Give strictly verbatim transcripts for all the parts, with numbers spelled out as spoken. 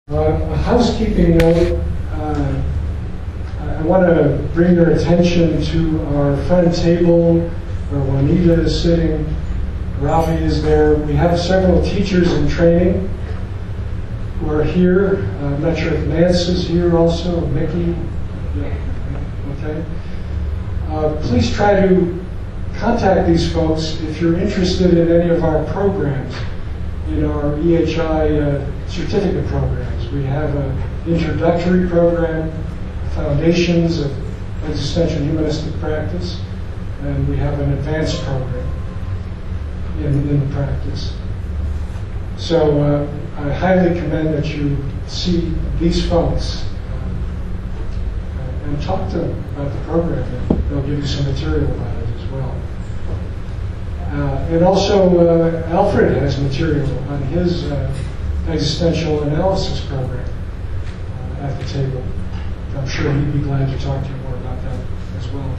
Uh, a housekeeping note, uh, I want to bring your attention to our front table where Juanita is sitting, Rafi is there. We have several teachers in training who are here. Uh, I'm not sure if Nance is here also, Mickey. Yeah. Okay. Uh, please try to contact these folks if you're interested in any of our programs, in our E H I uh, certificate programs. We have an introductory program, Foundations of Existential Humanistic Practice, and we have an advanced program in, in the practice. So uh, I highly commend that you see these folks uh, and talk to them about the program, and they'll give you some material about it as well. Uh, and also, uh, Alfred has material on his uh, existential analysis program uh, at the table. I'm sure he'd be glad to talk to you more about that as well.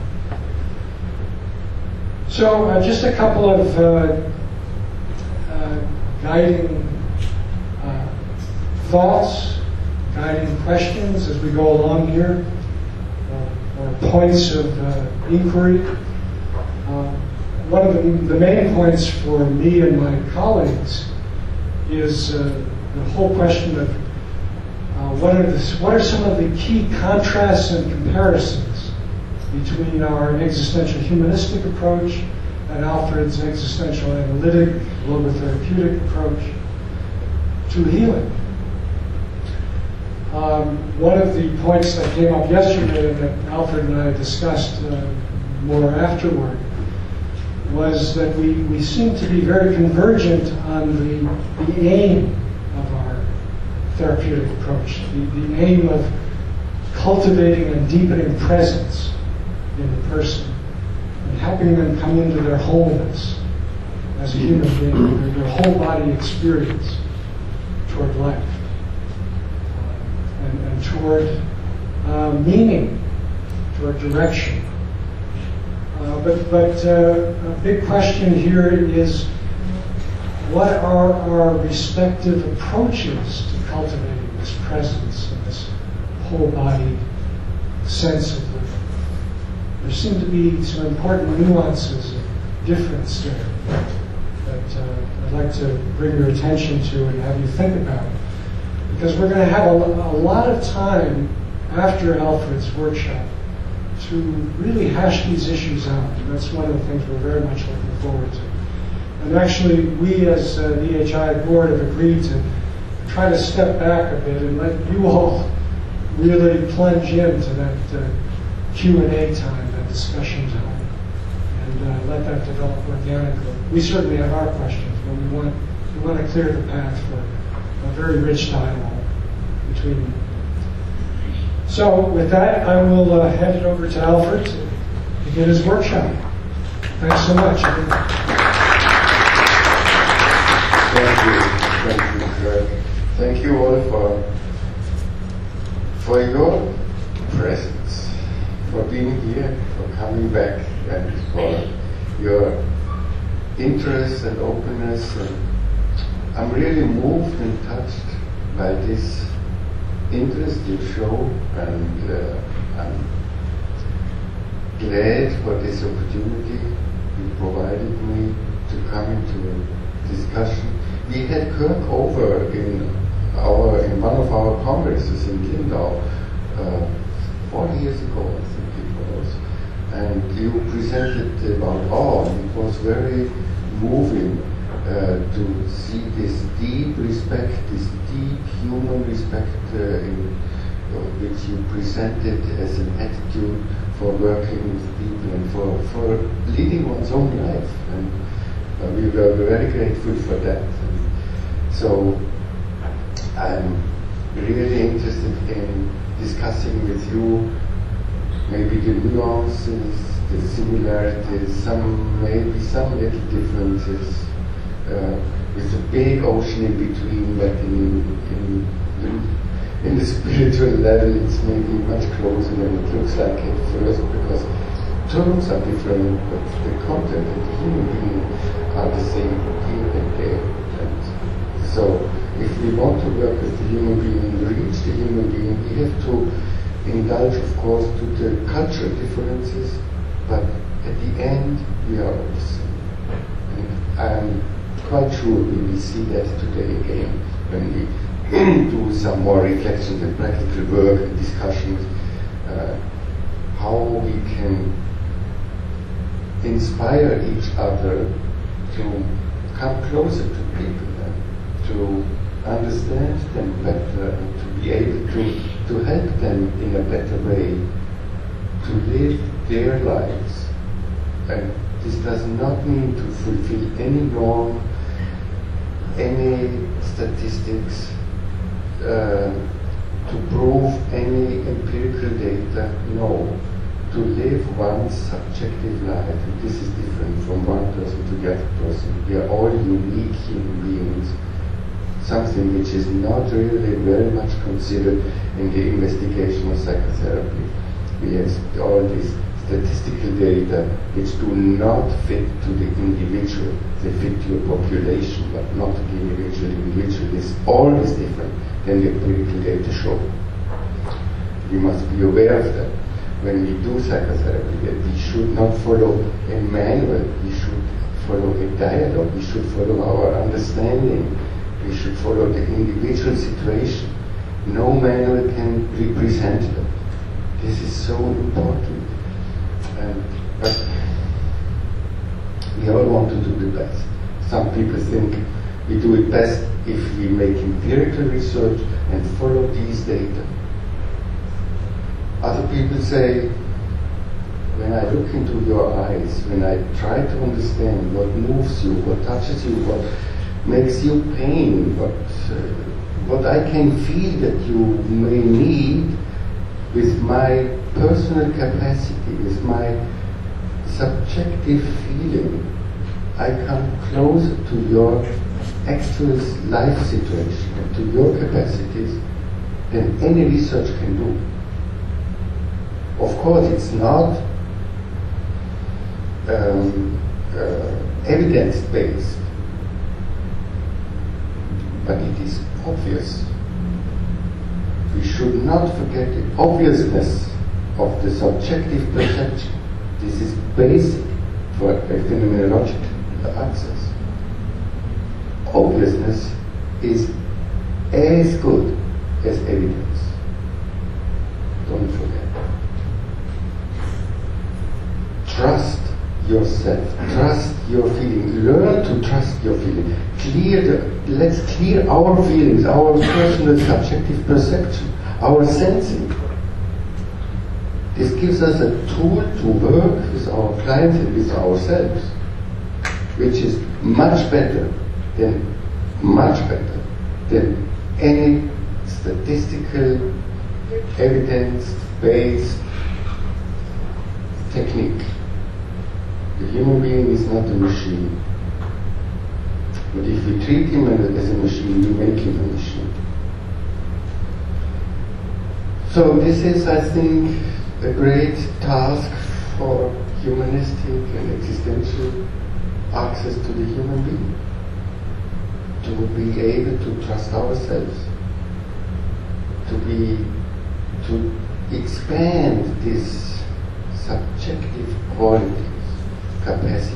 So, uh, just a couple of uh, uh, guiding uh, thoughts, guiding questions as we go along here, uh, or points of uh, inquiry. Uh, One of the, the main points for me and my colleagues is uh, the whole question of uh, what are the, what are some of the key contrasts and comparisons between our existential humanistic approach and Alfred's existential analytic, logotherapeutic approach to healing. Um, one of the points that came up yesterday that Alfred and I discussed uh, more afterward was that we, we seem to be very convergent on the, the aim of our therapeutic approach, the, the aim of cultivating and deepening presence in the person and helping them come into their wholeness as a human being, their, their whole body experience toward life uh, and, and toward uh, meaning, toward direction. Uh, but but uh, a big question here is, what are our respective approaches to cultivating this presence and this whole body sense of living? There seem to be some important nuances of difference there that uh, I'd like to bring your attention to and have you think about. Because we're going to have a, a lot of time after Alfred's workshop to really hash these issues out. And that's one of the things we're very much looking forward to. And actually, we as uh, the E H I board have agreed to try to step back a bit and let you all really plunge into that uh, Q and A time, that discussion time, and uh, let that develop organically. We certainly have our questions, but we want, we want to clear the path for a very rich dialogue between you. So with that, I will uh, hand it over to Alfred to begin his workshop. Thanks so much. Thank you, thank you, Greg. Thank you all for for your presence, for being here, for coming back, and for your interest and openness. And I'm really moved and touched by this interest you show, and uh, I'm glad for this opportunity you provided me to come into a discussion. We had Kirk over in our in one of our congresses in Lindau uh, four years ago, I think it was, and you presented about all. It was very moving Uh, to see this deep respect, this deep human respect uh, in, uh, which you presented as an attitude for working with people and for, for leading one's own life. And uh, we were very grateful for that. And so I'm really interested in discussing with you maybe the nuances, the similarities, some maybe some little differences. Uh, with a big ocean in between, but in, in, in, in the spiritual level it's maybe much closer than it looks like at first, because terms are different, but the content and the human being are the same here and there. And so if we want to work with the human being, you acknowledge, of course, to the cultural differences, but at the end, we are all the same. And I'm quite sure we will see that today again when we do some more reflections and practical work and discussions, uh, how we can inspire each other to come closer to people, uh, to understand them better, and to be able to, to help them in a better way to live their lives. And this does not mean to fulfill any norm, any statistics, uh, to prove any empirical data. No. To live one's subjective life. And this is different from one person to the other person. We are all unique human beings. Something which is not really very much considered in the investigation of psychotherapy. We have all these statistical data which do not fit to the individual. They fit to a population, but not to the individual. The individual is always different than the empirical data show. We must be aware of that. When we do psychotherapy, that we should not follow a manual, we should follow a dialogue, we should follow our understanding, we should follow the individual situation. No manual can represent that. This is so important. And, but we all want to do the best. Some people think we do it best if we make empirical research and follow these data. Other people say, when I look into your eyes, when I try to understand what moves you, what touches you, what makes you pain, what, uh, what I can feel that you may need, with my personal capacity, with my subjective feeling, I come closer to your actual life situation and to your capacities than any research can do. Of course, it's not um, uh, evidence-based, but it is obvious. We should not forget the obviousness of the subjective perception. This is basic for a phenomenological access. Obviousness is as good as evidence. Don't forget. Trust yourself, trust your feeling, learn to trust your feeling. Clear the, let's clear our feelings, our personal subjective perception, our sensing. This gives us a tool to work with our clients and with ourselves, which is much better than, much better than any statistical, evidence-based technique. The human being is not a machine. But if we treat him as a machine, we make him a machine. So this is, I think, a great task for humanistic and existential access to the human being. To be able to trust ourselves. To be, to expand this subjective quality. Capacities.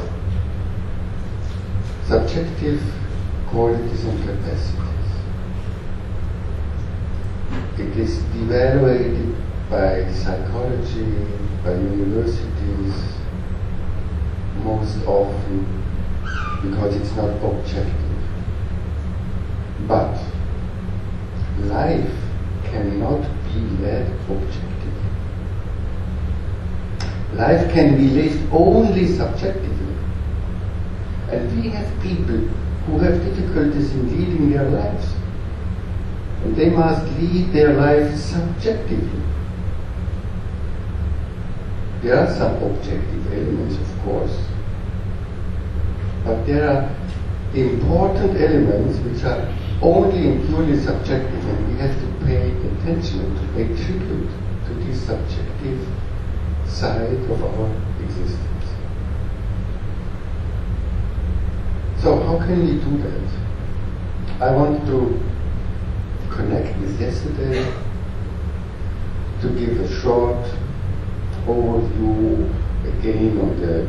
Subjective qualities and capacities. It is evaluated by psychology, by universities, most often because it's not objective. But life cannot be led objectively. Life can be lived only subjectively. And we have people who have difficulties in leading their lives. And they must lead their lives subjectively. There are some objective elements, of course. But there are important elements which are only and purely subjective, and we have to pay attention and to pay tribute to this subjective side of our existence. So how can we do that? I want to connect with yesterday to give a short overview again on the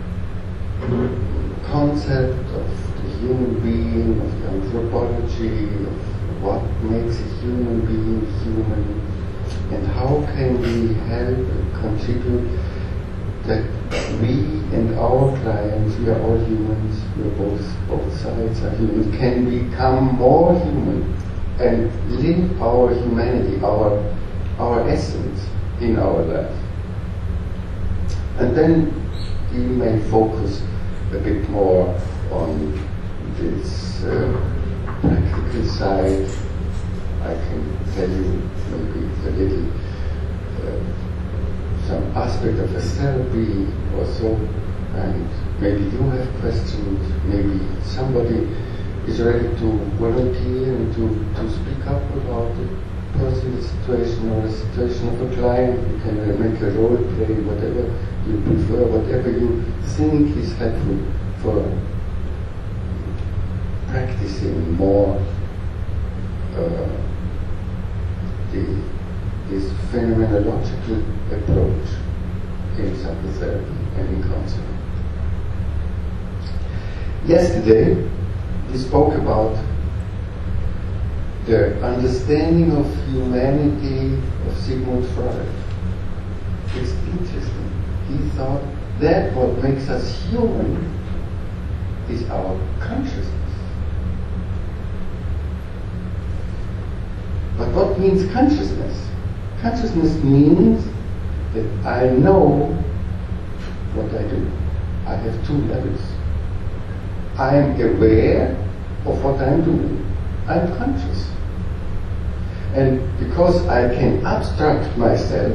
concept of the human being, of the anthropology, of what makes a human being human, and how can we help and contribute that we and our clients, we are all humans, we are both, both sides are humans, can become more human and live our humanity, our, our essence in our life. And then we may focus a bit more on this uh, practical side. I can tell you maybe a little uh, some aspect of a therapy or so, and maybe you have questions, maybe somebody is ready to volunteer and to, to speak up about a personal situation or a situation of a client. You can uh, make a role play, whatever you prefer, whatever you think is helpful for practicing more uh, the, this phenomenological approach in psychotherapy and in counseling. Yesterday, we spoke about the understanding of humanity of Sigmund Freud. It's interesting. He thought that what makes us human is our consciousness. But what means consciousness? Consciousness means that I know what I do. I have two levels. I am aware of what I'm doing. I'm conscious. And because I can abstract myself,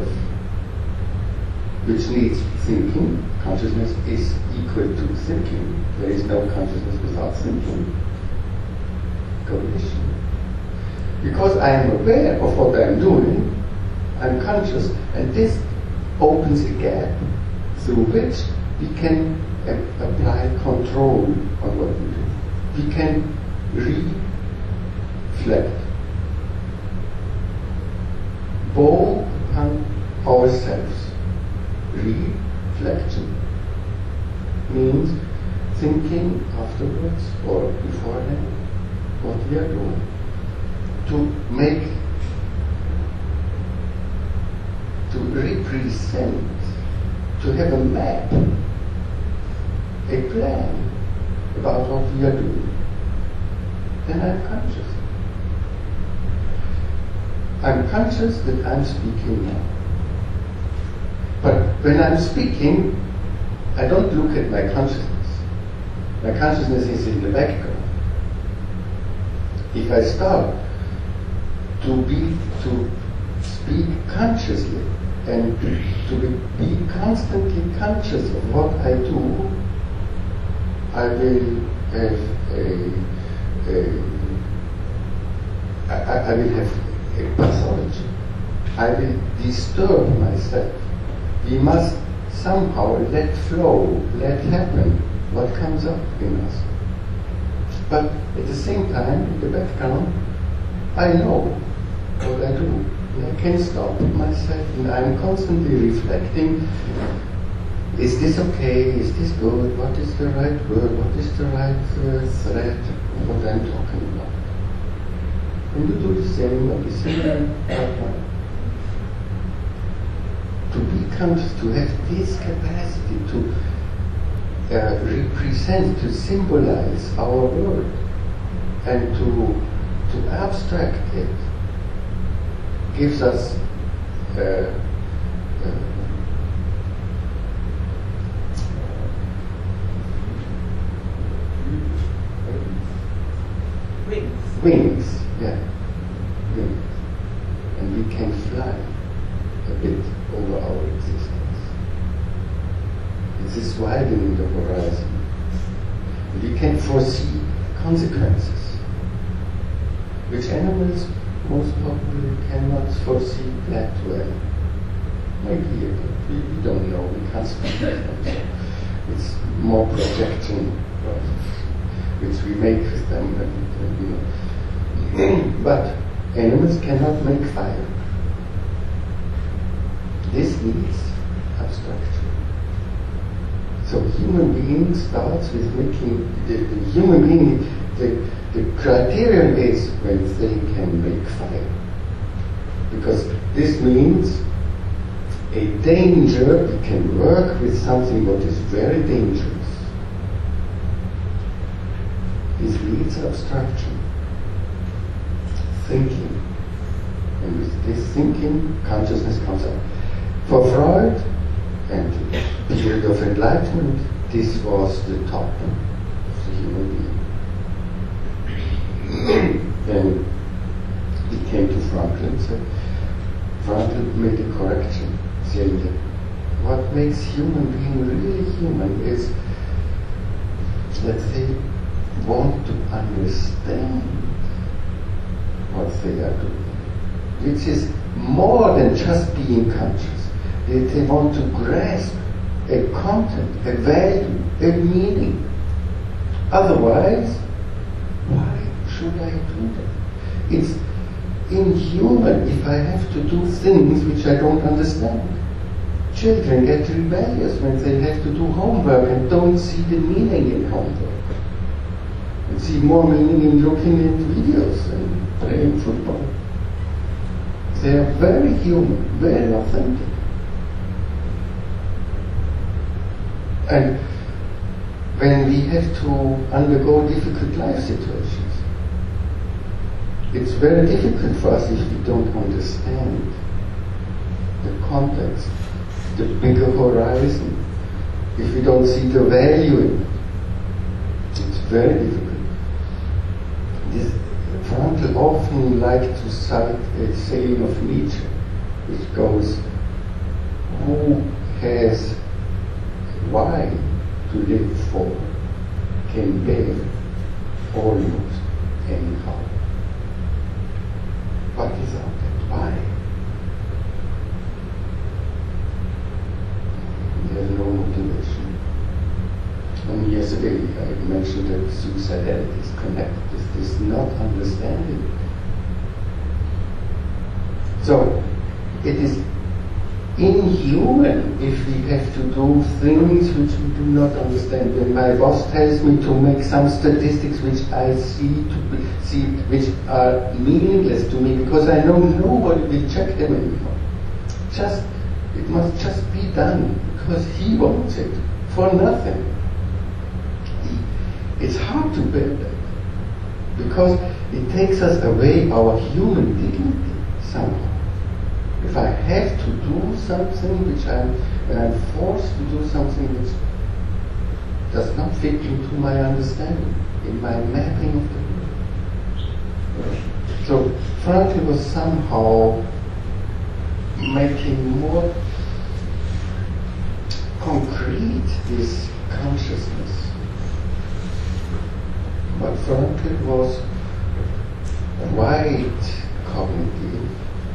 which needs thinking, consciousness is equal to thinking. There is no consciousness without thinking. Cognition. Because I am aware of what I'm doing, I'm conscious, and this opens a gap through which we can a- apply control on what we do. We can reflect both on ourselves. Reflection means thinking afterwards or beforehand what we are doing. To make, to represent, to have a map, a plan about what we are doing. Then I'm conscious. I'm conscious that I'm speaking now. But when I'm speaking, I don't look at my consciousness. My consciousness is in the background. If I start to be, to speak consciously and to be, be constantly conscious of what I do, I will have a, a I, I will have a pathology. I will disturb myself. We must somehow let flow, let happen what comes up in us. But at the same time, in the background, I know what I do. And I can stop myself, and I'm constantly reflecting, is this okay, is this good, what is the right word, what is the right uh, thread of what I'm talking about. And you do the same at the same time. To be conscious, to have this capacity to uh, represent, to symbolize our world, and to to abstract it, gives us uh, uh, wings. Wings, yeah, wings, and we can fly a bit over our existence. It's this widening the horizon. We can foresee consequences, which animals most probably cannot foresee that well. Maybe we, we don't know, we can't speak of them. So it's more projection which we make with them. And, and, you know. But animals cannot make fire. this needs abstraction. So human being starts with making, the, the human being, the, the criterion is when they can make fire. Because this means a danger, we can work with something that is very dangerous. This needs abstraction, thinking. And with this thinking, consciousness comes up. For Freud and the period of enlightenment, this was the top of the human being. Then he came to Frankl and said, Frankl made a correction, saying that what makes human being really human is that they want to understand what they are doing, which is more than just being conscious. They, they want to grasp a content, a value, a meaning. Otherwise, why should I do that? It's inhuman if I have to do things which I don't understand. Children get rebellious when they have to do homework and don't see the meaning in homework. And see more meaning in looking at videos and playing football. They are very human, very authentic. And when we have to undergo difficult life situations, it's very difficult for us if we don't understand the context, the bigger horizon, if we don't see the value in it. It's very difficult. This, Frankl often liked to cite a saying of Nietzsche, which goes, who has why to live for can bear almost anyhow. What is out that why? There's no motivation. And yesterday I mentioned that suicidality is connected with this not understanding. So it is inhuman if we have to do things which we do not understand. When my boss tells me to make some statistics which I see to be, see which are meaningless to me because I know nobody will check them anymore. Just it must just be done because he wants it for nothing. It's hard to bear that because it takes us away our human dignity somehow. If I have to do something which I'm, when I'm forced to do something which does not fit into my understanding, in my mapping of the world. So Frankl was somehow making more concrete this consciousness. But Frankl was quite cognitive.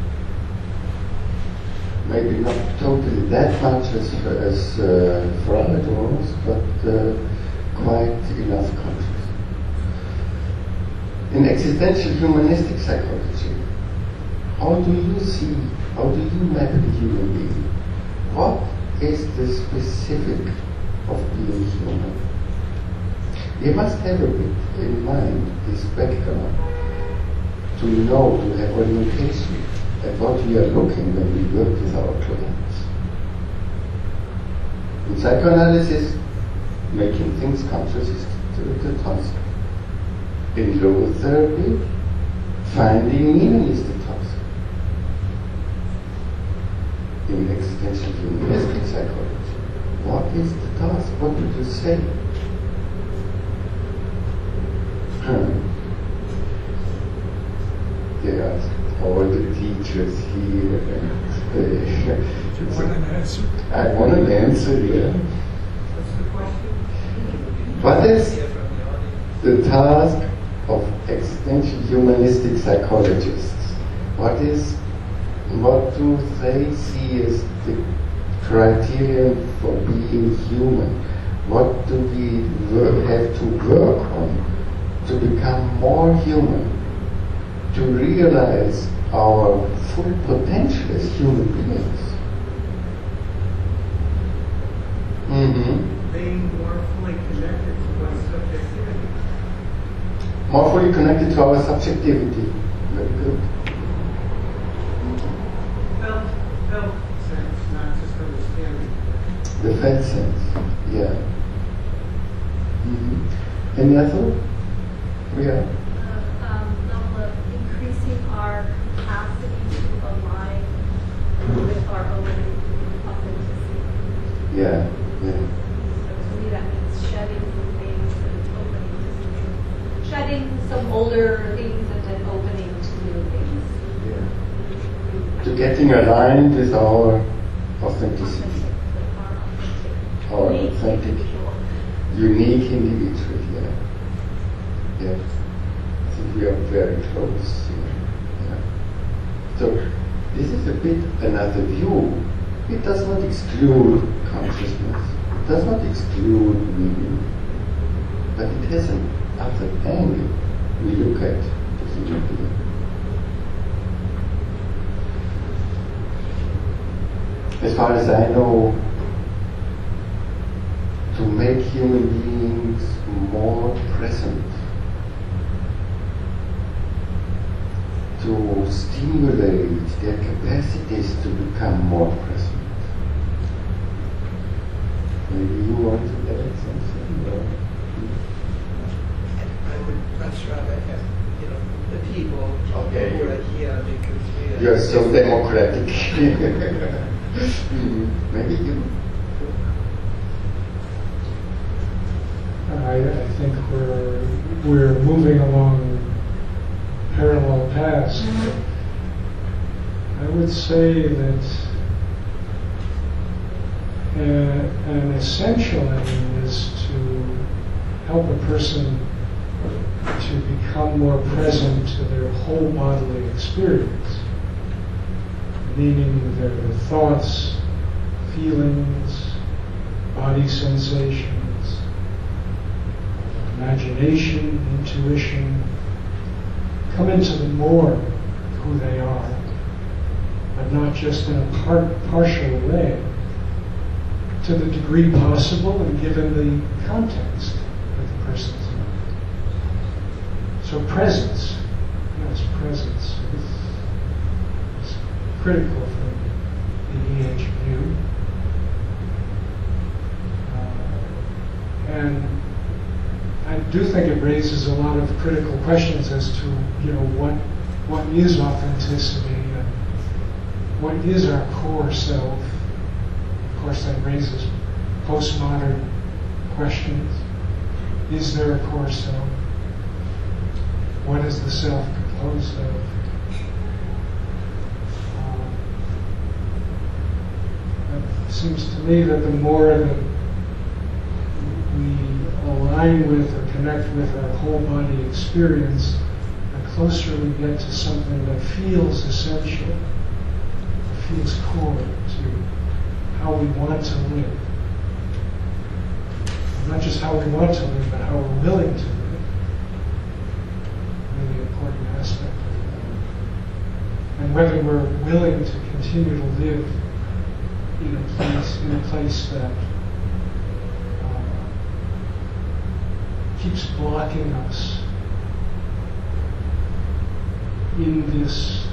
Maybe not totally that much as, as uh, Freud was, but uh, quite enough conscious. In existential humanistic psychology, how do you see, how do you map the human being? What is the specific of being human? You must have a bit in mind this background to know, to have orientation at what we are looking when we work with our clients. In psychoanalysis, making things conscious is the, the task. In logotherapy, finding meaning is the task. In existential humanistic psychology, what is the task? What do you say? Hmm. There are all the teachers here, and uh, you want an answer? I want an answer, yeah. What's the question? What is the task of existential humanistic psychologists? What is, what do they see as the criterion for being human? What do we work, have to work on to become more human? To realize our full potential as human beings. Mm-hmm. being more fully connected to one's subjectivity. More fully connected to our subjectivity. Very good. Felt, felt sense, not just understanding. The felt sense, yeah. Mm-hmm. Any other? Yeah. Uh, um, level of increasing our capacity to align with our own authenticity. Yeah, yeah. So to me that means shedding some things and opening to some things. Shedding some older things and then opening to new things. Yeah. To getting aligned with our authenticity. Authentic, like our authentic, Our unique authentic, individual. unique individual, yeah. Yeah. I think we are very close. Yeah. Yeah. So this is a bit another view. It does not exclude consciousness. It does not exclude meaning. But it has another angle we look at the human being. As far as I know, to make human beings more present, to stimulate their capacities to become more present. Maybe you want to add something? Or? I would much rather have, you know, the people Okay. who are here because we are. You're so democratic. Mm, maybe you. I, I think we're we're moving along parallel paths. I would say that uh, an essential aim is to help a person to become more present to their whole bodily experience, meaning their thoughts, feelings, body sensations, imagination, intuition, come into the more of who they are, but not just in a part, partial way, to the degree possible and given the context that the person's in. So presence, yes, presence is, is critical for the E H view. Uh, and I do think it raises a lot of critical questions as to, you know, what what is authenticity and what is our core self. Of course, that raises postmodern questions. Is there a core self? What is the self composed of? Um, it seems to me that the more that we align with or connect with our whole body experience, the closer we get to something that feels essential, that feels core to how we want to live. Not just how we want to live, but how we're willing to live. Really important aspect of it. And whether we're willing to continue to live in a place, in a place that uh, keeps blocking us in this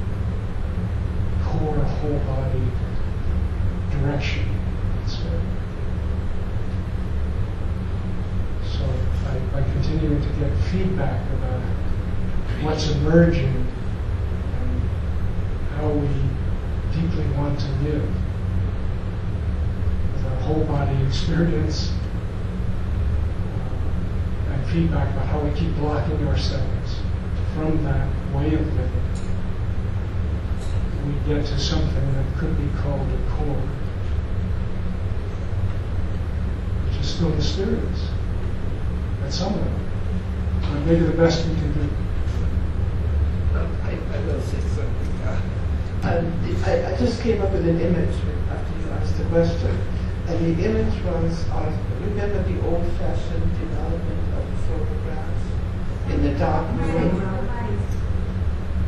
core whole body direction. So, so by, by continuing to get feedback about what's emerging and how we deeply want to live with our whole body experience, uh, and feedback about how we keep blocking ourselves from that way of living, we get to something that could be called a core, which is still mysterious at some level, but maybe the best we can do. Um, I, I will say something. Uh, um, the, I, I just came up with an image after you asked the question, and the image was of, remember the old-fashioned development of photographs in the dark room?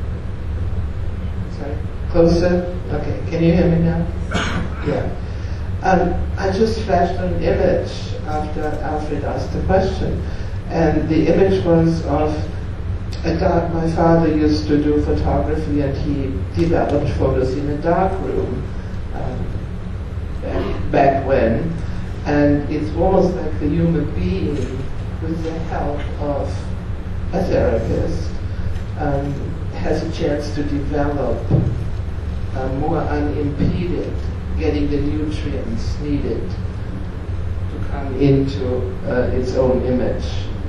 Sorry, closer? Okay, can you hear me now? Yeah. Um, I just flashed an image after Alfred asked the question, and the image was of a dark. My father used to do photography, and he developed photos in a dark room um, back, back when, and it's almost like the human being, with the help of a therapist, um, has a chance to develop uh, more unimpeded, getting the nutrients needed to come into uh, its own image.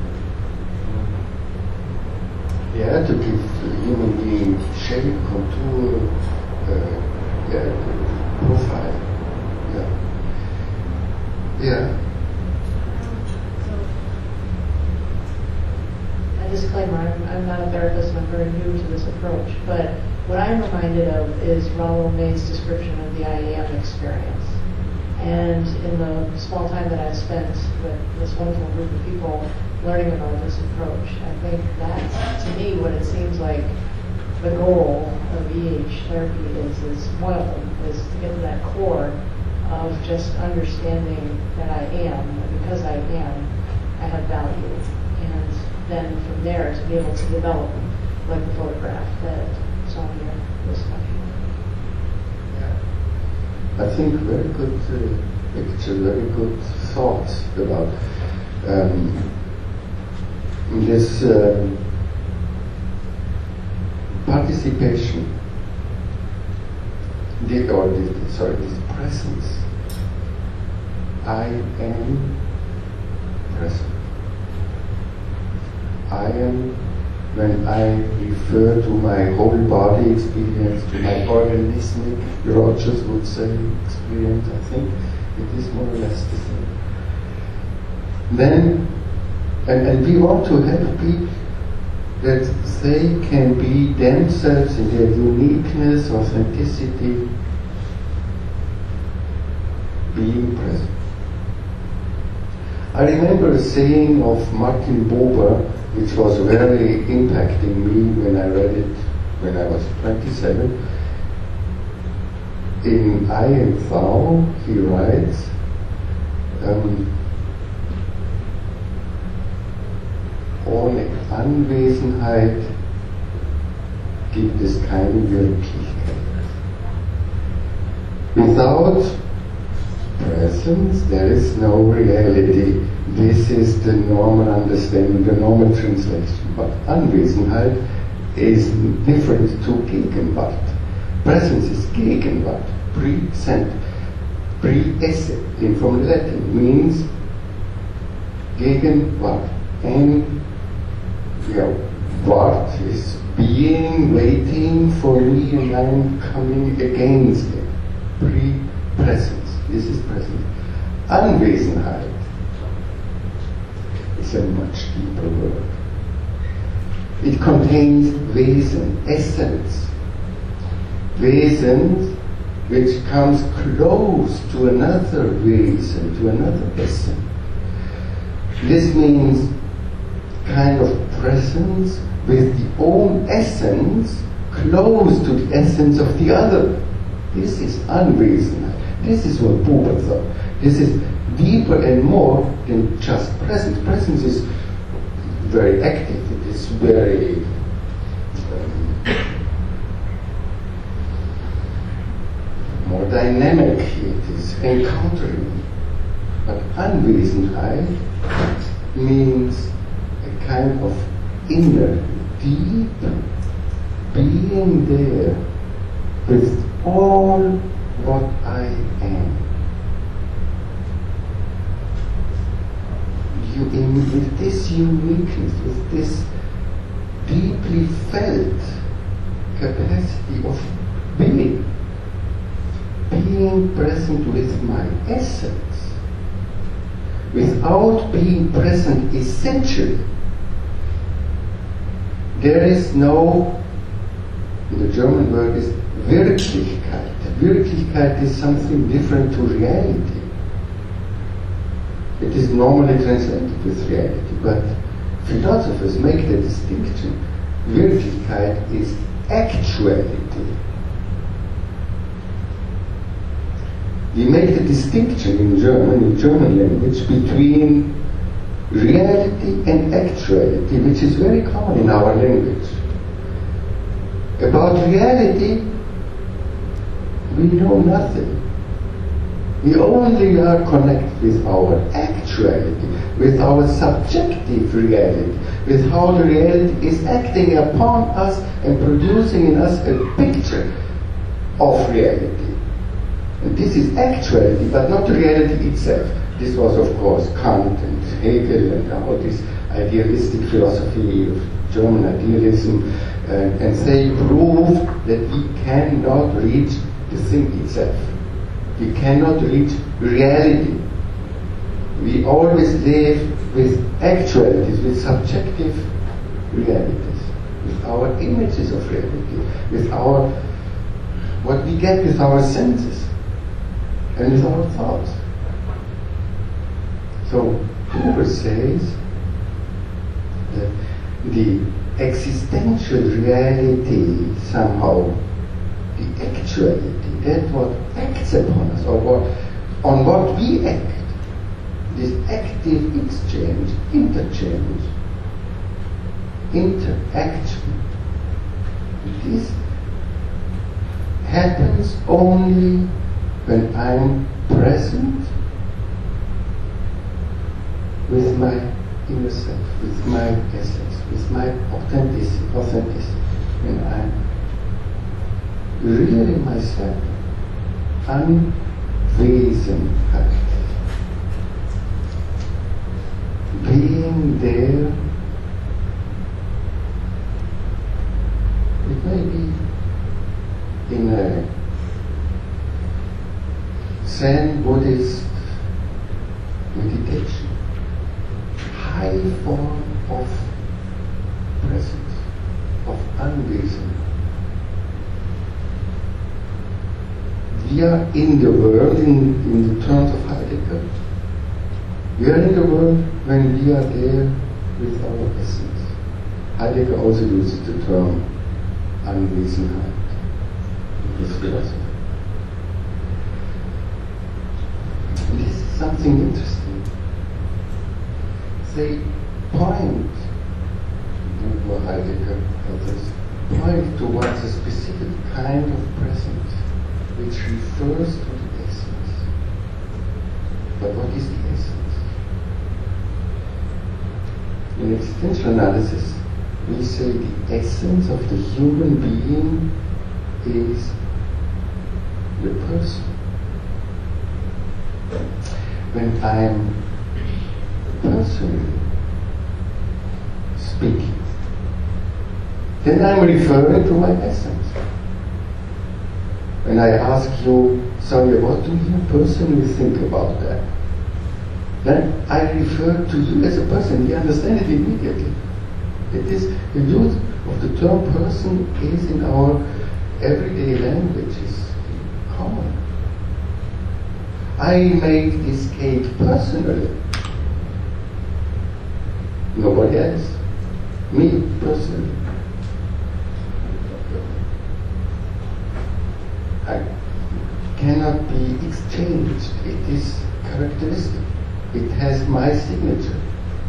Yeah, to give the human being shape, contour, uh, yeah, profile. Yeah. Yeah. A disclaimer, I'm, I'm not a therapist and I'm very new to this approach, but what I'm reminded of is Raoul May's description of the I am experience. And in the small time that I've spent with this wonderful group of people learning about this approach, I think that's, to me, what it seems like the goal of E H therapy is, is one of them, is to get to that core of just understanding that I am, and because I am, I have value. And then from there to be able to develop, like the photograph that Sonia was talking about. Yeah. I think very good uh, picture, very good thoughts about um, this um, participation, the, or the, sorry, this presence. I am present. I am, when I refer to my whole body experience, to my organismic, Rogers would say, experience, I think it is more or less the same. Then, and, and we want to have people that they can be themselves in their uniqueness, authenticity, being present. I remember a saying of Martin Buber, which was very impacting me when I read it when I was twenty-seven. In I Am Thou, he writes, um, ohne Anwesenheit gibt es keine Wirklichkeit. Without presence, there is no reality. This is the normal understanding, the normal translation. But Anwesenheit is different to Gegenwart. Presence is Gegenwart, present, pre-esse, in from Latin, means Gegenwart. And yeah, Wart is being, waiting for me, and I'm coming against it. Pre-presence. This is present. Anwesenheit is a much deeper word. It contains Wesen, essence. Wesen which comes close to another Wesen, to another essence. This means kind of presence with the own essence close to the essence of the other. This is Anwesenheit. This is what Buber thought. This is deeper and more than just presence. Presence is very active. It is very um, more dynamic. It is encountering. But Anwesenheit means a kind of inner, deep being there with all what I am. You, in, with this uniqueness, with this deeply felt capacity of being, being present with my essence, without being present essentially. There is no, the German word is Wirklichkeit. Wirklichkeit is something different to reality. It is normally translated with reality, but philosophers make the distinction. Wirklichkeit is actuality. we make the distinction in German, in German language, between reality and actuality, which is very common in our language. About reality, we know nothing. We only are connected with our actuality, with our subjective reality, with how the reality is acting upon us and producing in us a picture of reality. And this is actuality, but not the reality itself. This was, of course, Kant and Hegel and all this idealistic philosophy of German idealism, uh, and they prove that we cannot reach the thing itself. We cannot reach reality. We always live with actualities, with subjective realities, with our images of reality, with our what we get with our senses and with our thoughts. So Buber says that the existential reality somehow, the actuality, that what acts upon us, or what, on what we act, this active exchange, interchange, interaction, this happens only when I'm present with my inner self, with my essence, with my authenticity, authenticity. When I'm really myself, Anwesenheit. Being there, it may be in a Zen Buddhist meditation, high form of presence, of Anwesenheit. We are in the world, in, in the terms of Heidegger. We are in the world when we are there with our essence. Heidegger also uses the term Anwesenheit in his philosophy. And this is something interesting. They point, or Heidegger others, point towards a specific kind of presence which refers to the essence. But what is the essence? In existential analysis, we say the essence of the human being is the person. When I'm personally speaking, then I'm referring to my essence. When I ask you, Sonia, what do you personally think about that? Then I refer to you as a person. You understand it immediately. It is the use of the term person is in our everyday language is common. I make this cake personally. Nobody else. Me personally. I cannot be exchanged. It is characteristic. It has my signature.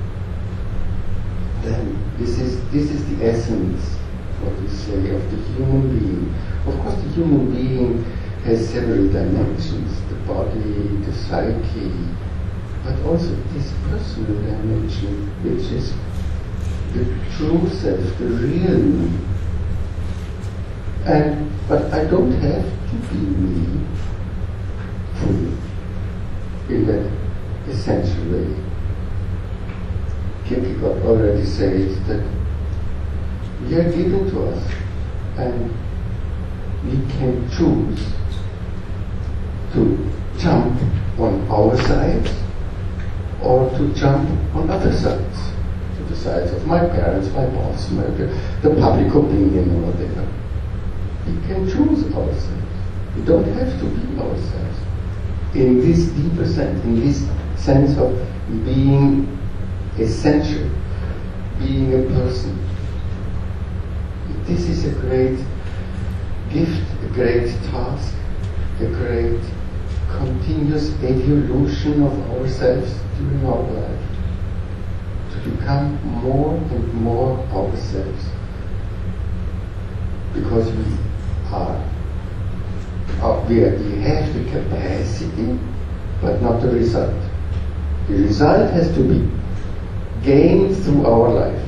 Then this is this is the essence, what we say, of the human being. Of course, the human being has several dimensions: the body, the psyche, but also this personal dimension, which is the true self, the real me. And but I don't have to be me fully in that essential way. Kierkegaard already says that we are given to us and we can choose to jump on our sides or to jump on other sides, to the sides of my parents, my boss, my, the public opinion or whatever. We can choose ourselves. We don't have to be ourselves. In this deeper sense, in this sense of being essential, being a person. This is a great gift, a great task, a great continuous evolution of ourselves during our life, to become more and more ourselves, because we are, uh, we, are, we have the capacity, but not the result. The result has to be gained through our life,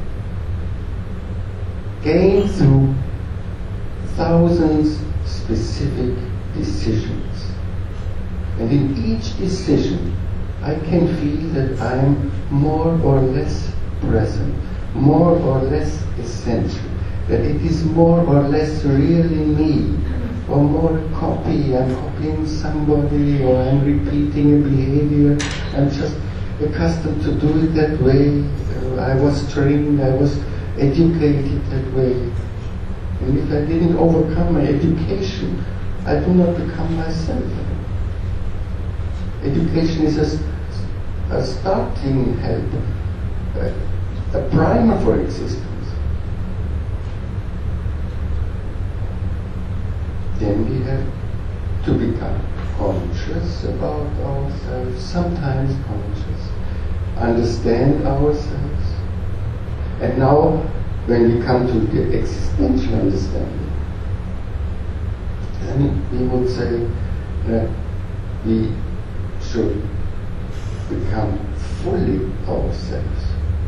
gained through thousands specific decisions. And in each decision, I can feel that I'm more or less present, more or less essential, that it is more or less really me, or more a copy, I'm copying somebody, or I'm repeating a behavior, I'm just accustomed to do it that way, uh, I was trained, I was educated that way. And if I didn't overcome my education, I do not become myself. Education is a, a starting help, a, a primer for existence. Then we have to become conscious about ourselves, sometimes conscious, understand ourselves. And now, when we come to the existential understanding, then we would say that we should become fully ourselves.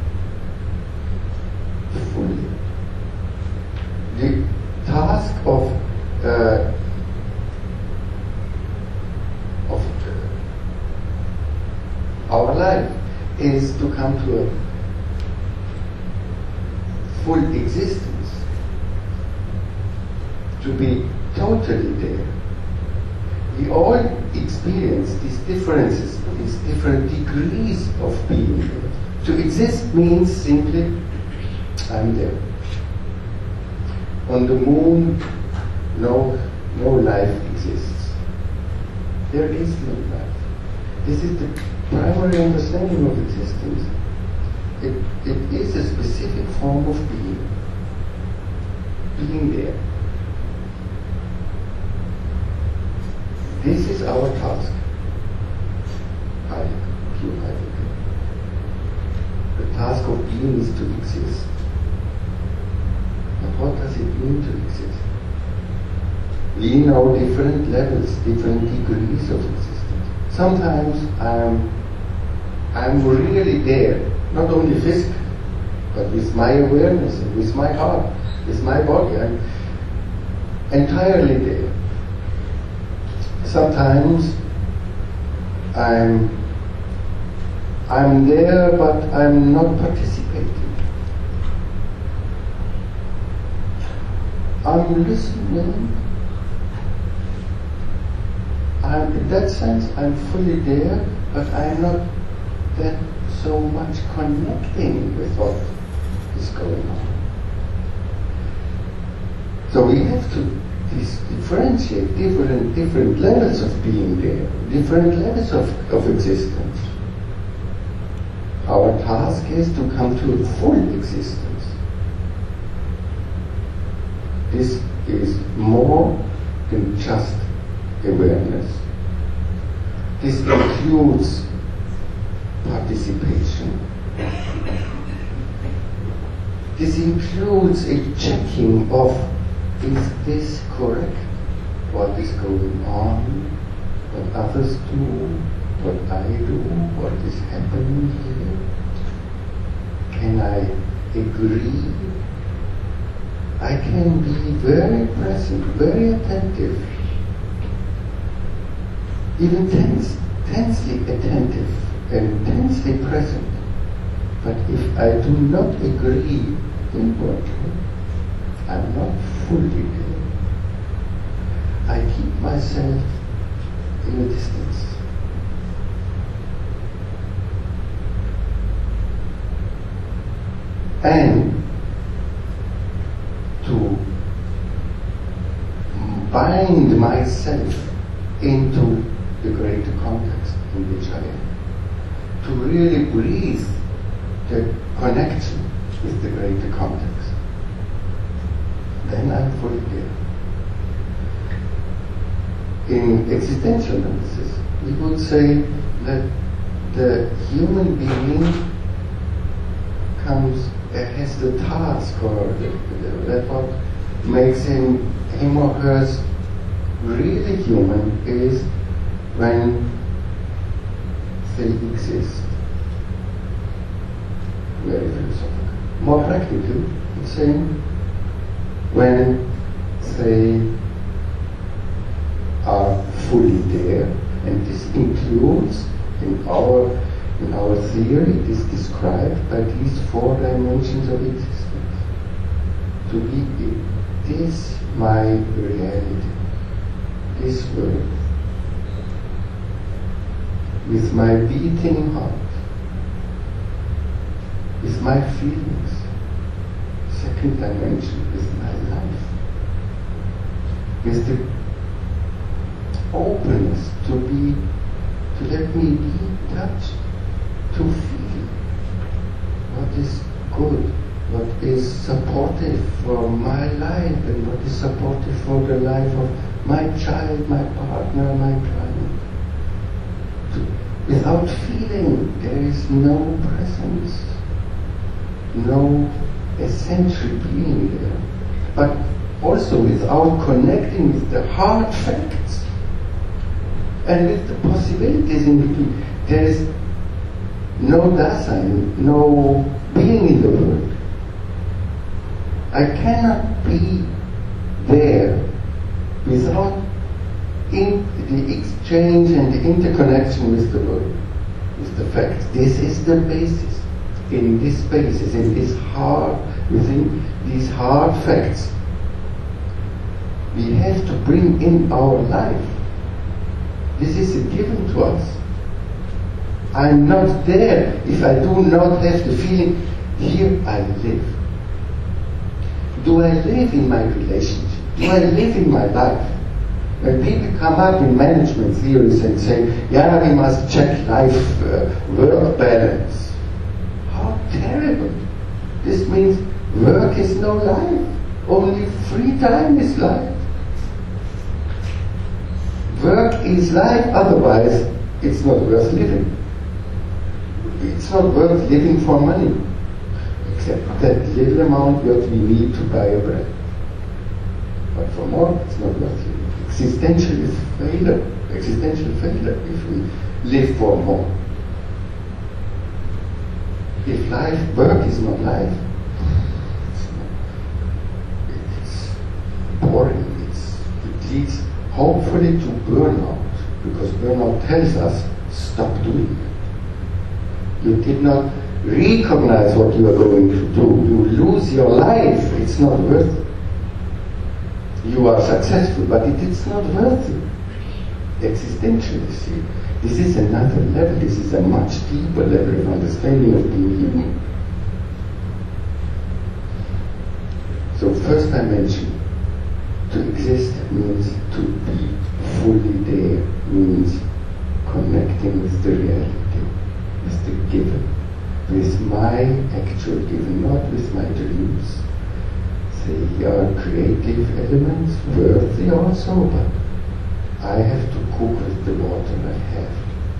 Fully. The task of uh, of uh, our life is to come to a full existence, to be totally there. We all experience these differences, these different degrees of being there. To exist means simply, I'm there. On the moon, no, no life exists. There is no life. This is the primary understanding of existence. It, it is a specific form of being, being there. This is our task. Heidegger, pure Heidegger. The task of being is to exist. But what does it mean to exist? We know different levels, different degrees of existence. Sometimes I'm, I'm really there, not only physically, but with my awareness and with my heart, with my body. I'm entirely there. Sometimes I'm I'm there, but I'm not participating. I'm listening. I'm, in that sense, I'm fully there, but I'm not that so much connecting with what is going on. So we have to dis- differentiate different different levels of being there, different levels of, of existence. Our task is to come to a full existence. This is more than just awareness. This includes participation. This includes a checking of, is this correct? What is going on? What others do? What I do? What is happening here? Can I agree? I can be very present, very attentive, even tense, tensely attentive and tensely present. But if I do not agree inwardly, I'm not fully there. I keep myself in a distance. And to bind myself into the greater context in which I am. To really breathe the connection with the greater context. Then I'm fully there. in existential analysis, we would say that the human being comes, uh, has the task, or the, the, that what makes him, him or her really human is when they exist. Very philosophical. More practical, it's saying when they are fully there, and this includes in our in our theory, it is described by these four dimensions of existence. To be this my reality, this world, with my beating heart, with my feelings, second dimension, with my life, with the openness to be, to let me be touched, to feel what is good, what is supportive for my life, and what is supportive for the life of my child, my partner, my client. To, without feeling, there is no presence, no essential being there. But also without connecting with the hard facts and with the possibilities in between. There is no Dasein, no being in the world. I cannot be there without in the exchange and the interconnection with the world, with the facts. This is the basis. In this basis, in this hard, within these hard facts, we have to bring in our life. This is a given to us. I'm not there if I do not have the feeling, here I live. Do I live in my relationship? Do I live in my life? When people come up in management theories and say, yeah, we must check life, uh, work balance. How terrible. This means work is no life. Only free time is life. Work is life, otherwise it's not worth living. It's not worth living for money, except that little amount what we need to buy a bread. But for more, it's not worth living. Existential is failure, existential failure if we live for more. If life, work is not life, it's, not, it's boring, it's, it leads hopefully to burnout, because burnout tells us, stop doing it. You did not recognize what you are going to do. You lose your life. It's not worth it. You are successful, but it is not worth it. Existential, you see. This is another level. This is a much deeper level of understanding of being human. So first dimension, to exist means to be fully there, means connecting with the reality. With the given, with my actual given, not with my dreams. They are creative elements, worthy also, but I have to cook with the water I have.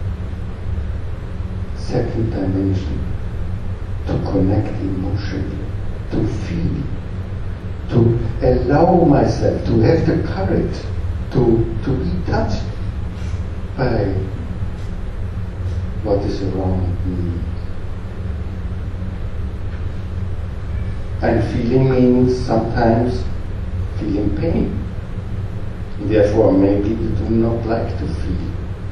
Second dimension, to connect emotionally, to feel, to allow myself to have the courage to, to be touched by what is around me. And feeling means sometimes feeling pain. Therefore, many people do not like to feel.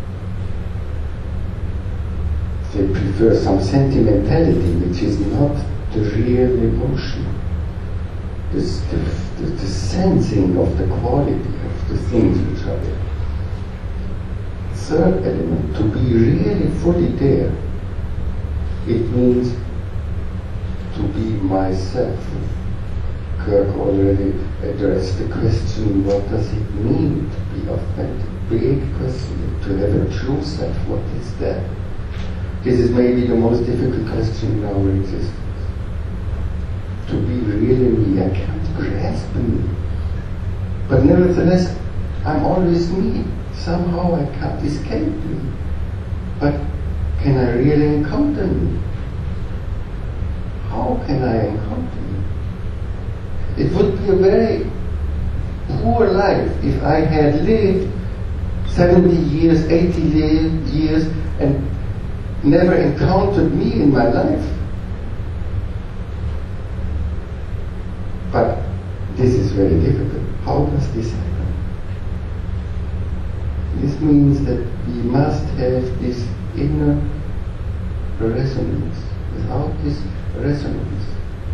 They prefer some sentimentality, which is not the real emotion. This, the, the, the sensing of the quality of the things which are there. Third element, to be really fully there, it means to be myself. Kirk already addressed the question, what does it mean to be authentic? Big question, to have a true self, what is that? This is maybe the most difficult question in our existence. To be really me, I can't grasp me. But nevertheless, I'm always me. Somehow I can't escape me. But can I really encounter me? How can I encounter me? It would be a very poor life if I had lived seventy years, eighty years and never encountered me in my life. But this is very difficult. How does this happen? This means that we must have this inner resonance. Without this resonance,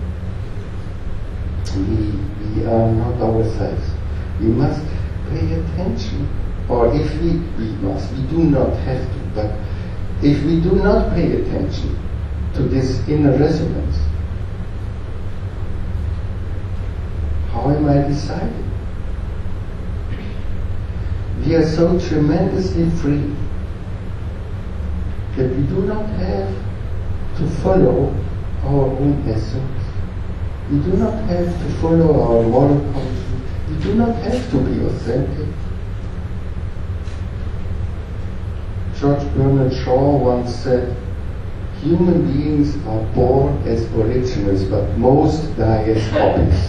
we, we are not ourselves. We must pay attention. Or if we, we must, we do not have to, but if we do not pay attention to this inner resonance, how am I deciding? We are so tremendously free that we do not have to follow our own essence. We do not have to follow our moral conscience. We do not have to be authentic. George Bernard Shaw once said, human beings are born as originals, but most die as copies.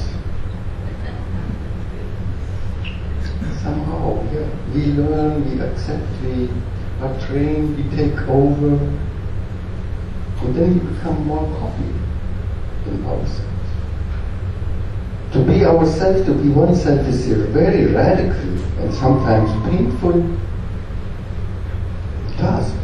Somehow, yeah, we learn, we accept, we are trained, we take over, and then we become more copy than ourselves. To be ourselves, to be oneself is a very radical and sometimes painful task.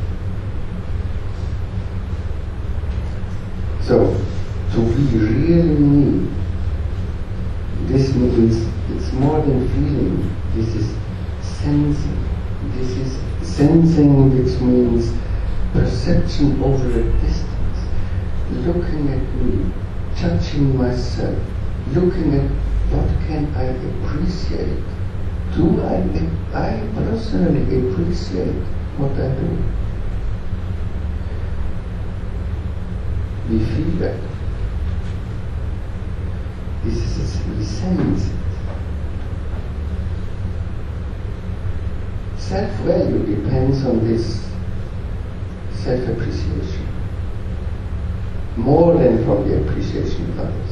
So, to be really me, this means it's more than feeling, this is sensing. This is sensing, which means perception over a distance, looking at me, touching myself, looking at what can I appreciate. Do I, I personally appreciate what I do? We feel that. This is, we sense it. Self-value depends on this self-appreciation, more than from the appreciation of others.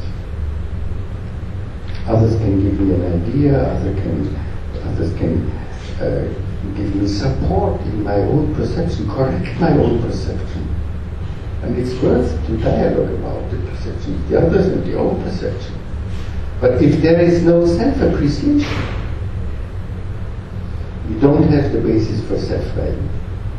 Others can give me an idea, others can, others can uh, give me support in my own perception, correct my own perception. And it's worth to dialogue about the perception of the others and the own perception. But if there is no self-appreciation, we don't have the basis for self-value.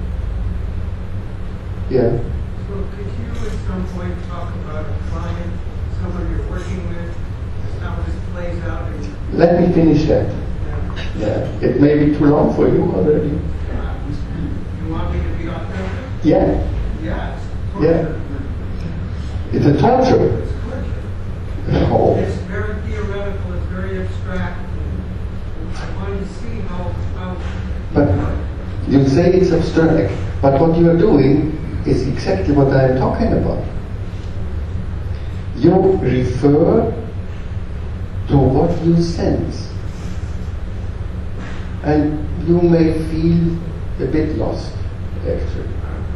Yeah? So could you at some point talk about a client, someone you're working with, how this plays out? In Let me finish that. Yeah. Yeah. It may be too long for you already. You want me to be authentic? Yeah. Yes. Yeah. It's a torture. It's torture. Oh. It's very theoretical, it's very abstract. I wanted to see how, how But you say it's abstract, but what you are doing is exactly what I am talking about. You refer to what you sense, and you may feel a bit lost, actually.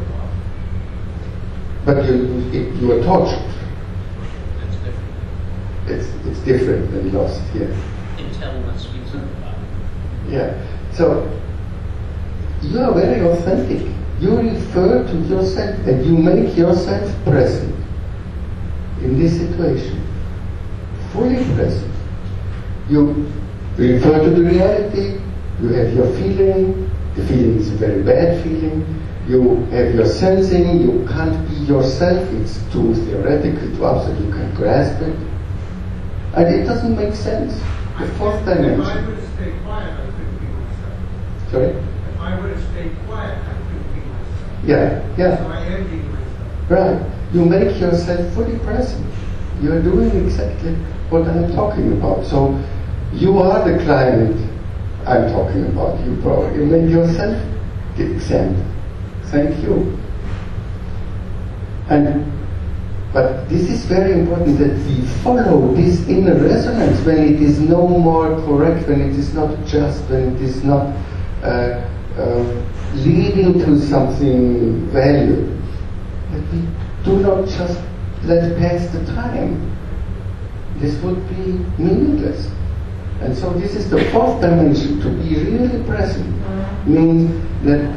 But you, it, you are tortured. That's different. It's, it's different than lost here. Intel wants to be talking about. Yeah. So you are very authentic. You refer to yourself and you make yourself present in this situation. Fully present. You refer to the reality, you have your feeling, the feeling is a very bad feeling, you have your sensing, you can't be yourself, it's too theoretical to absolutely you can grasp it. And it doesn't make sense. The fourth dimension. If I were to stay quiet, I couldn't be myself. Sorry? If I were to stay quiet, I couldn't be myself. Yeah, yeah. So I am being myself. Right. You make yourself fully present. You are doing exactly what I'm talking about. So you are the client I'm talking about. You probably you made yourself the example. Thank you. And But this is very important that we follow this inner resonance when it is no more correct, when it is not just, when it is not uh, uh, leading to something valuable. That we do not just let pass the time. This would be meaningless. And so this is the fourth dimension, to be really present, means that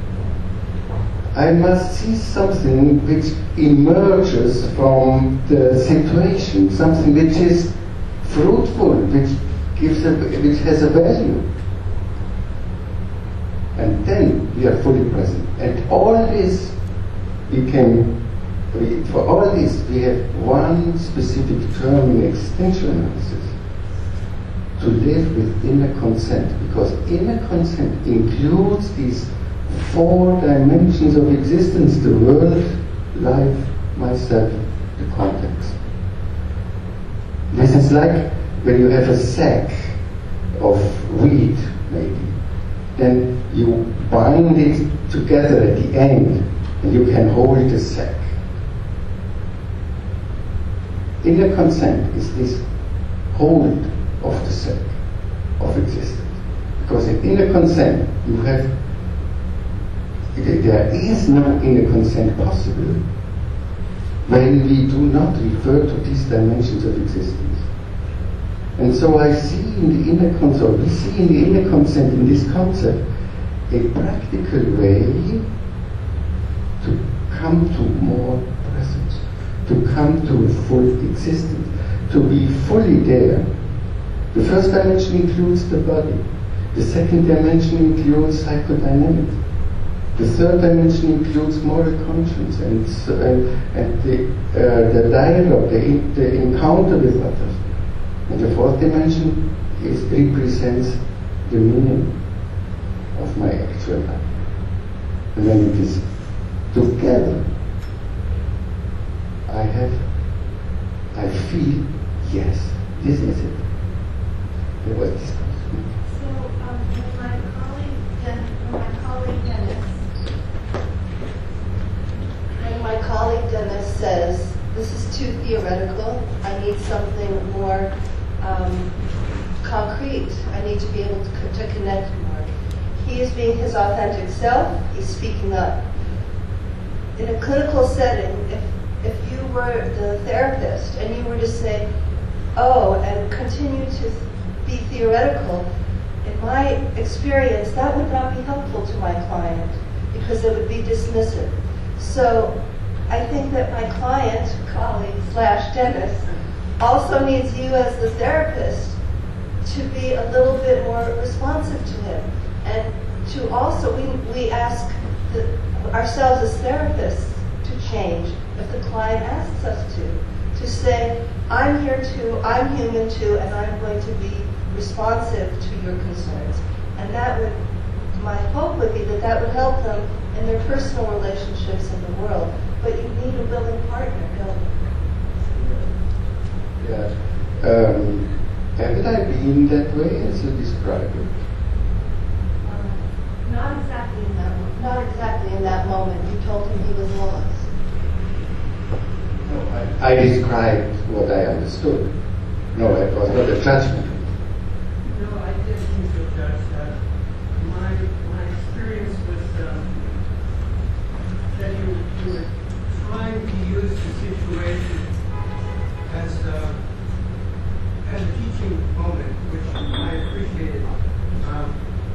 I must see something which emerges from the situation, something which is fruitful, which gives a, which has a value. And then we are fully present. And all this we can, we, for all this we have one specific term in existential analysis: to live with inner consent, because inner consent includes these four dimensions of existence: the world, life, myself, the context. This is like when you have a sack of wheat, maybe, then you bind it together at the end and you can hold the sack. Inner consent is this hold of the sack of existence. Because in inner consent you have, there is no inner consent possible when we do not refer to these dimensions of existence. And so I see in the inner consent, we see in the inner consent, in this concept, a practical way to come to more presence, to come to a full existence, to be fully there. The first dimension includes the body. The second dimension includes psychodynamics. The third dimension includes moral conscience and, and, and the, uh, the dialogue, the, the encounter with others. And the fourth dimension is, represents the meaning of my actual life. And when it is together, I have, I feel, yes, this is it. There was this. So, um, when my colleague, Den- when my colleague Dennis, when my colleague Dennis says, this is too theoretical, I need something more um, concrete, I need to be able to, co- to connect more. He is being his authentic self, he's speaking up. In a clinical setting, if, if you were the therapist and you were to say, oh, and continue to be theoretical, in my experience, that would not be helpful to my client because it would be dismissive. So I think that my client, colleague slash Dennis, also needs you as the therapist to be a little bit more responsive to him. And to also, we, we ask the, ourselves as therapists to change if the client asks us to. To say, I'm here too, I'm human too, and I'm going to be responsive to your concerns. And that would, my hope would be that that would help them in their personal relationships in the world. But you need a willing partner, don't you? Yeah. Um, haven't I been that way as you describe it? Um, not exactly in that moment. Not exactly in that moment. You told him he was lost. No, I, I described what I understood. No, it was not a judgment. No, I didn't think of that. Uh, my, my experience was um, that you, you were trying to use the situation as a, as a teaching moment, which I appreciated. Um,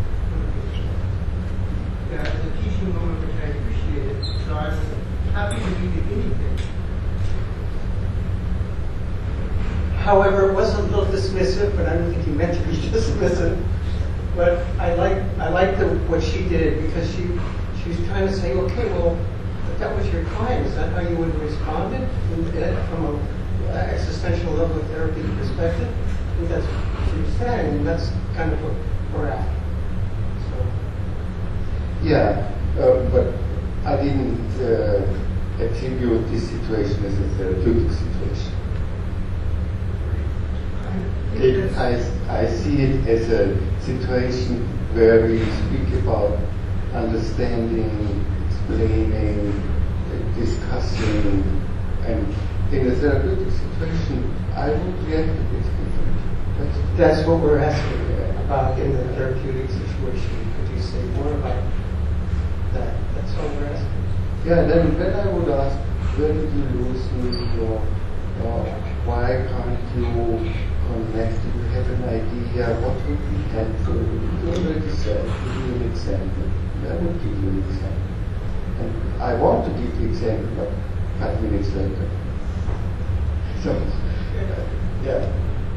yeah, as a teaching moment, which I appreciated. So I was happy to be the guinea pig. However, it was a little dismissive, but I don't think he meant to be dismissive. But I like I like the, what she did, because she she was trying to say, okay, well, if that was your client, is that how you would have responded from an existential level of therapy perspective? I think that's what she was saying, and that's kind of what we're at. So. Yeah, uh, but I didn't uh, attribute this situation as a therapeutic situation. It, I, I see it as a situation where we speak about understanding, explaining, discussing, And in a therapeutic situation, I would react a bit different. That's, That's what we're asking about in the therapeutic situation. Could you say more about that? That's all we're asking. yeah, then, then I would ask, where did you lose me, or uh, why can't you connect? Do you have an idea? What would be helpful? You already said, give me an example. I would give you an example. And I want to give the example, but five minutes later. So, uh, yeah.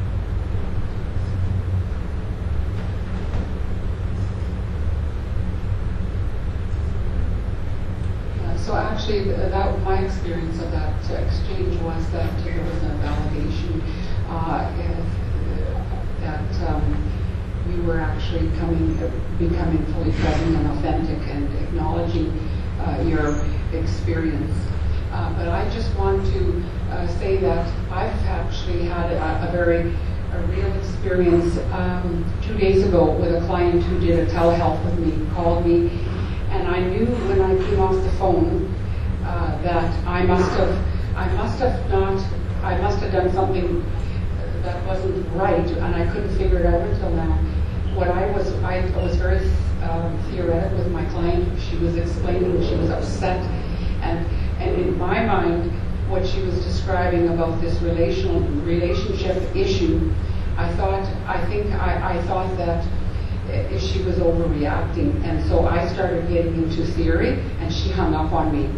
So actually, th- that my experience of that uh, exchange was that there was a validation uh, if, that um, we were actually coming, uh, becoming fully present and authentic and acknowledging uh, your experience. Uh, but I just want to uh, say that I've actually had a, a very a real experience um, two days ago with a client who did a telehealth with me, called me. And I knew when I came off the phone uh, that I must have, I must have not, I must have done something that wasn't right, and I couldn't figure it out until now. What I was, I was very um, theoretic with my client. She was explaining, she was upset, and and in my mind, what she was describing about this relational relationship issue, I thought, I think, I, I thought that she was overreacting, and so I started getting into theory, and she hung up on me.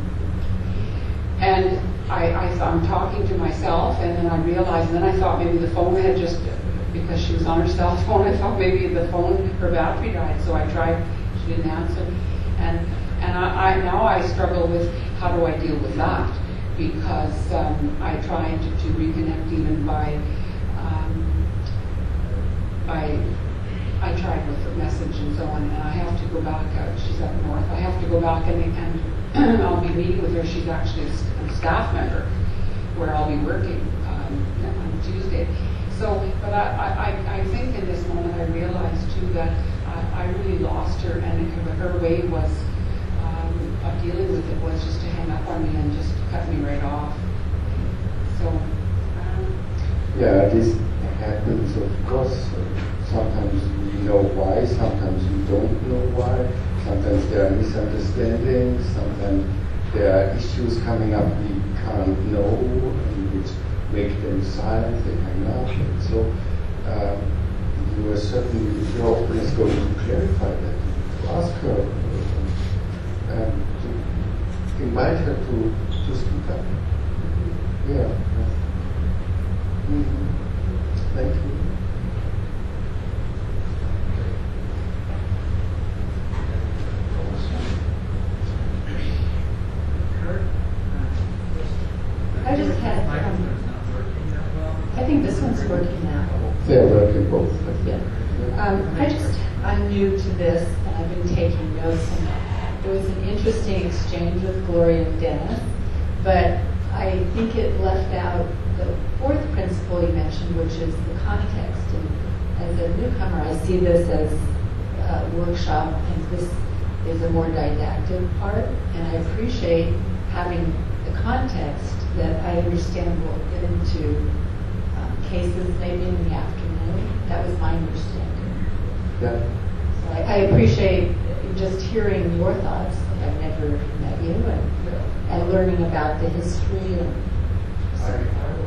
And I, I th- I'm talking to myself, and then I realized, and then I thought maybe the phone had just, because she was on her cell phone, I thought maybe the phone, her battery died, so I tried, she didn't answer. And and I, I now I struggle with how do I deal with that, because um, I tried to, to reconnect even by, um, by I tried with the message and so on, and I have to go back, uh, she's up north, I have to go back and, and I'll be meeting with her. She's actually a, st- a staff member where I'll be working um, on Tuesday. So, but I, I, I think in this moment I realized too that I, I really lost her, and her way was, um, of dealing with it was just to hang up on me and just cut me right off. So, um, Yeah, this happens, of course. Sometimes we know why, sometimes we don't know why. Sometimes there are misunderstandings, sometimes there are issues coming up we can't know, and which make them silent, they hang up. And so um, you are certainly, if your offer is going to clarify that, to ask her, um, to invite her to, to speak up. Yeah. Mm-hmm. Thank you. I just had, um, I think this one's working now. They're working both. Yeah. Um, I just, I'm new to this, and I've been taking notes, and there was an interesting exchange with Gloria and Dennis, but I think it left out the fourth principle you mentioned, which is the context. And as a newcomer, I see this as a workshop, and this is a more didactic part, and I appreciate having the context that I understand we'll get into um, cases maybe in the afternoon. That was my understanding. Yeah. So I, I appreciate just hearing your thoughts. I've never met you, and, and learning about the history. And so.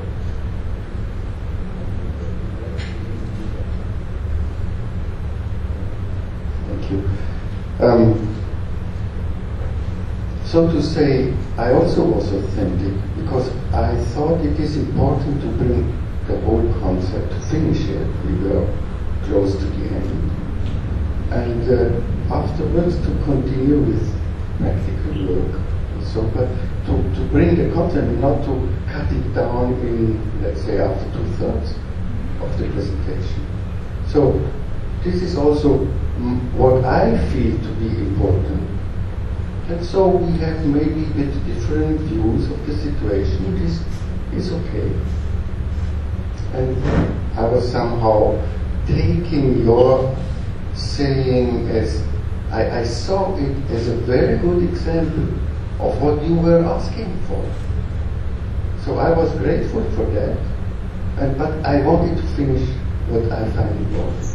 Thank you. Um, so to say, I also was authentic because I thought it is important to bring the whole concept, to finish it. We were close to the end. And uh, afterwards to continue with practical work. So, but to, to bring the content, not to cut it down in, let's say, after two-thirds of the presentation. So this is also mm, what I feel to be important. And so we have maybe a bit different views of the situation. This is okay. And I was somehow taking your saying as, I, I saw it as a very good example of what you were asking for. So I was grateful for that, and but I wanted to finish what I find important.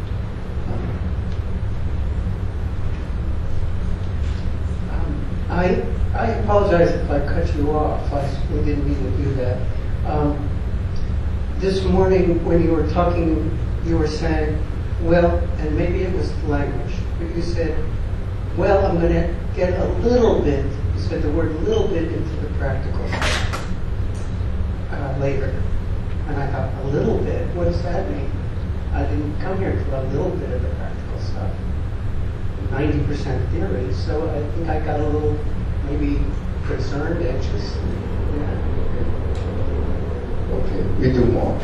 I, I apologize if I cut you off. I really didn't mean to do that. Um, this morning when you were talking, you were saying, well, and maybe it was the language, but you said, well, I'm going to get a little bit, you said the word little bit into the practical stuff uh, later. And I thought, a little bit? What does that mean? I didn't come here for a little bit of the practical stuff. ninety percent theory, so I think I got a little maybe concerned, anxious. Yeah. Okay, we do more.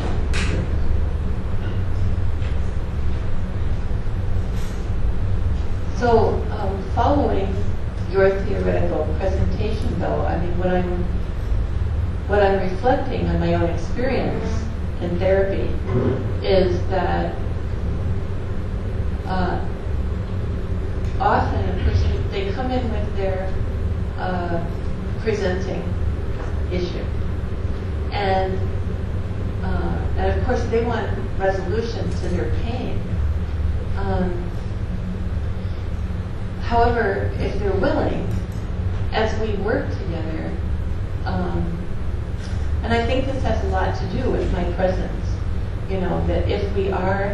So, um, following your theoretical presentation, though, I mean, what I'm what I'm reflecting on my own experience in therapy is that uh, often a person, they come in with their uh, presenting issue, and uh, and of course they want resolution to their pain. Um, however, if they're willing, as we work together, um, and I think this has a lot to do with my presence, you know, that if we are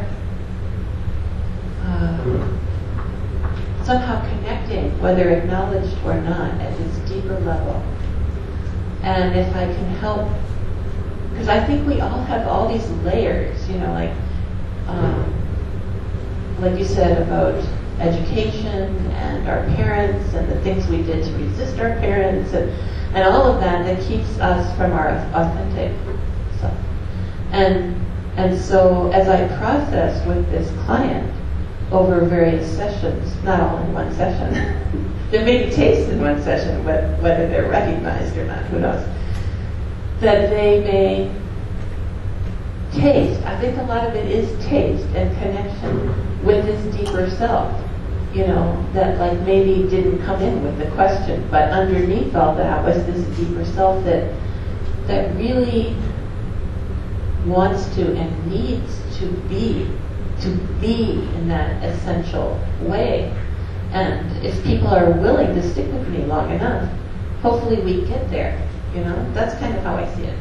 uh, somehow connecting, whether acknowledged or not, at this deeper level. And if I can help, because I think we all have all these layers, you know, like, um, like you said about education and our parents and the things we did to resist our parents and, and all of that that keeps us from our authentic self. And, and so as I process with this client, over various sessions, not all in one session. There may be taste in one session, but whether they're recognized or not, who knows. That they may taste. I think a lot of it is taste and connection with this deeper self, you know, that like maybe didn't come in with the question, but underneath all that was this deeper self that that really wants to and needs to be to be in that essential way. And if people are willing to stick with me long enough, hopefully we get there. You know, that's kind of how I see it.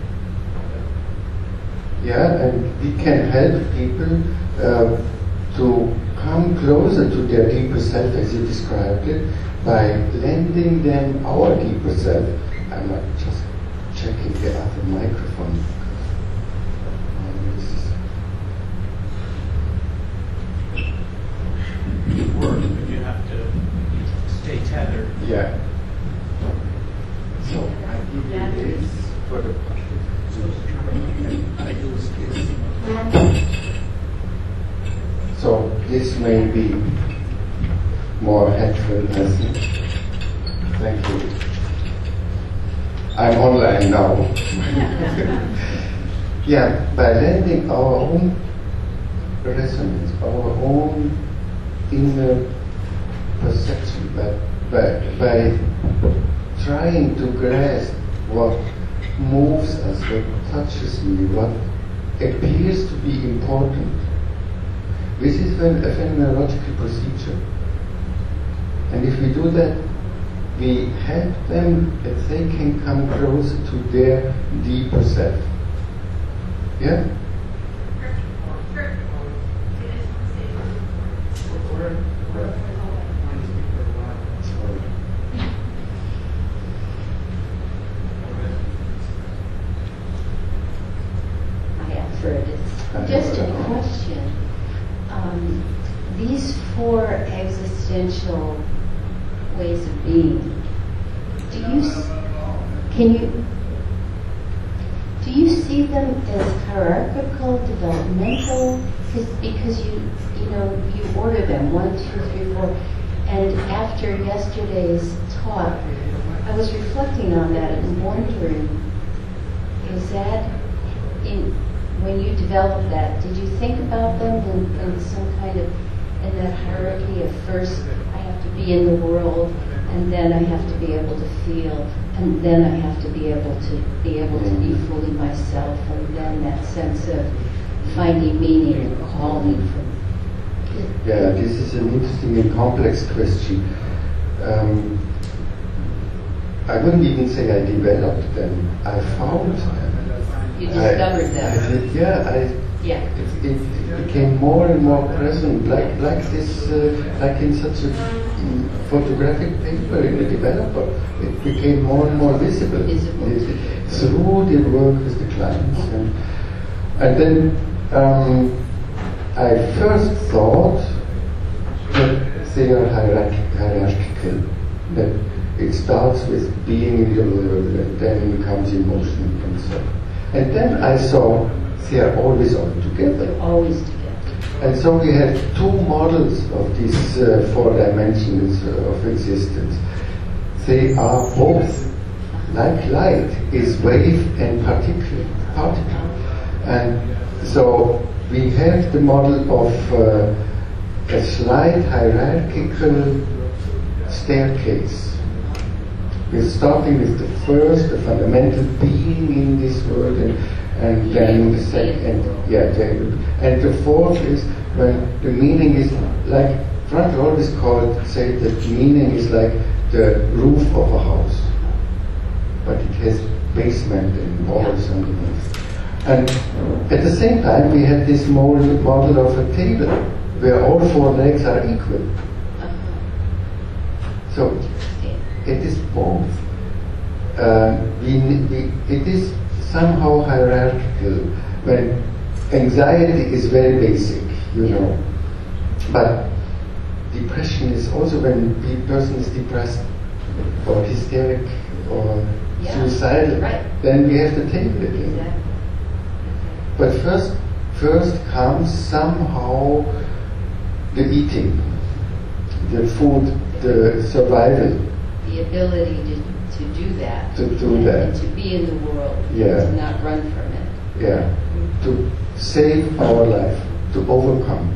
Yeah, and we can help people uh, to come closer to their deeper self, as you described it, by lending them our deeper self. I'm not just checking the other microphone. Work, but you have to stay tethered. Yeah. So I give you this for the So this may be more helpful lesson. Thank you. I'm online now. Yeah, by lending our own resonance, our own inner perception, by, by, by trying to grasp what moves us, what touches me, what appears to be important. This is a phenomenological procedure. And if we do that, we help them that they can come closer to their deeper self. Yeah? Just a question. Um, these four existential ways of being, do you can you do you see them as hierarchical, developmental? Because you you know you order them one, two, three, four, and after yesterday's talk, I was reflecting on that and wondering, is that in when you developed that, did you think about them in, in some kind of, in that hierarchy of first, I have to be in the world, and then I have to be able to feel, and then I have to be able to be able to be fully myself, and then that sense of finding meaning and calling from. Yeah, this is an interesting and complex question. Um, I wouldn't even say I developed them. I found them. You discovered I, them. I did, yeah, I. Yeah. It, it, it became more and more present, like like this, uh, like in such a mm, photographic paper in a developer. It became more and more visible, Visible. It, through the work with the clients, and, and then um, I first thought that they are hierarch- hierarchical. That it starts with being in the world, and then comes emotion and so on. And then I saw they are always all together. They're always together. And so we have two models of these uh, four dimensions uh, of existence. They are both, like light is wave and particle. particle. And so we have the model of uh, a slight hierarchical staircase. We're starting with the first, the fundamental being in this world, and and then the second, yeah, the, and the fourth is when the meaning is like Frank always called, say that meaning is like the roof of a house, but it has basement and walls underneath. And at the same time, we had this model, model of a table where all four legs are equal. So it is both. Uh, we, we, it is somehow hierarchical when anxiety is very basic, you know. But depression is also when the person is depressed or hysteric or Yeah, suicidal. right. Then we have the table again. Exactly. But first, first comes somehow the eating, the food, the survival. The ability to, to do that. To do and, that. And to be in the world. Yeah. To not run from it. Yeah, to save our life, to overcome.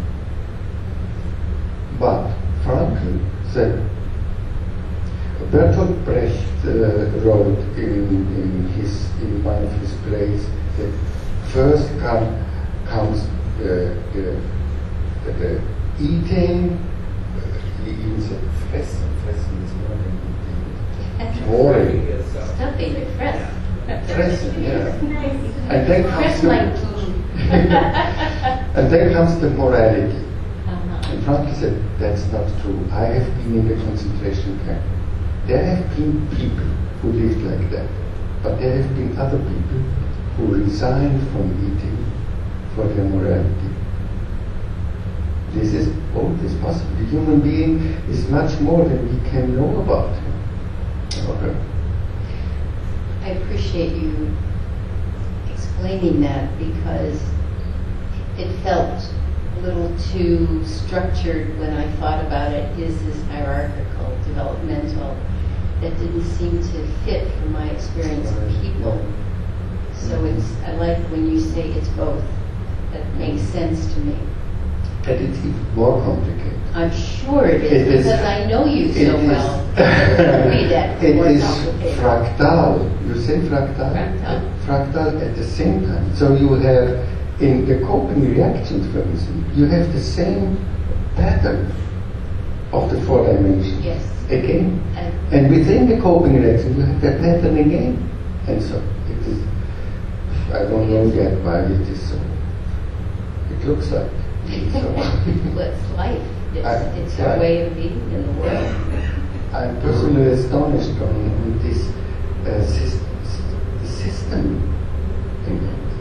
But Frankl said, Bertolt Brecht uh, wrote in, in his in one of his plays that first come, comes the, the, the, the eating. Uh, he even said fressen. Fressen is more than eating. Boring. Stuffing it fresh. Fressen, yeah. And then comes Fresh the, like food. and then comes the morality. Uh-huh. And Frankl said, that's not true. I have been in the concentration camp. There have been people who lived like that. But there have been other people who resigned from eating for their morality. This is always possible. The human being is much more than we can know about him. Okay. I appreciate you explaining that because it felt a little too structured when I thought about it. Is this hierarchical, developmental? That didn't seem to fit from my experience of people. So it's, I like when you say it's both. That makes sense to me. And it's even more complicated. I'm sure it is, It is- because I know you so it is- well. It made that It more is complicated. fractal. You say fractal? Fractal. Fractal at the same time. So you have, in the coping reactions, for instance, you have the same pattern of the four dimensions. Yes. Again. And And within the coping reaction, you have that pattern again. And so it is, I don't know yet why it is so. It looks like it. So. what's life? It's, I- it's right. a way of being in the world. I'm personally astonished on, on this uh, sys- system. in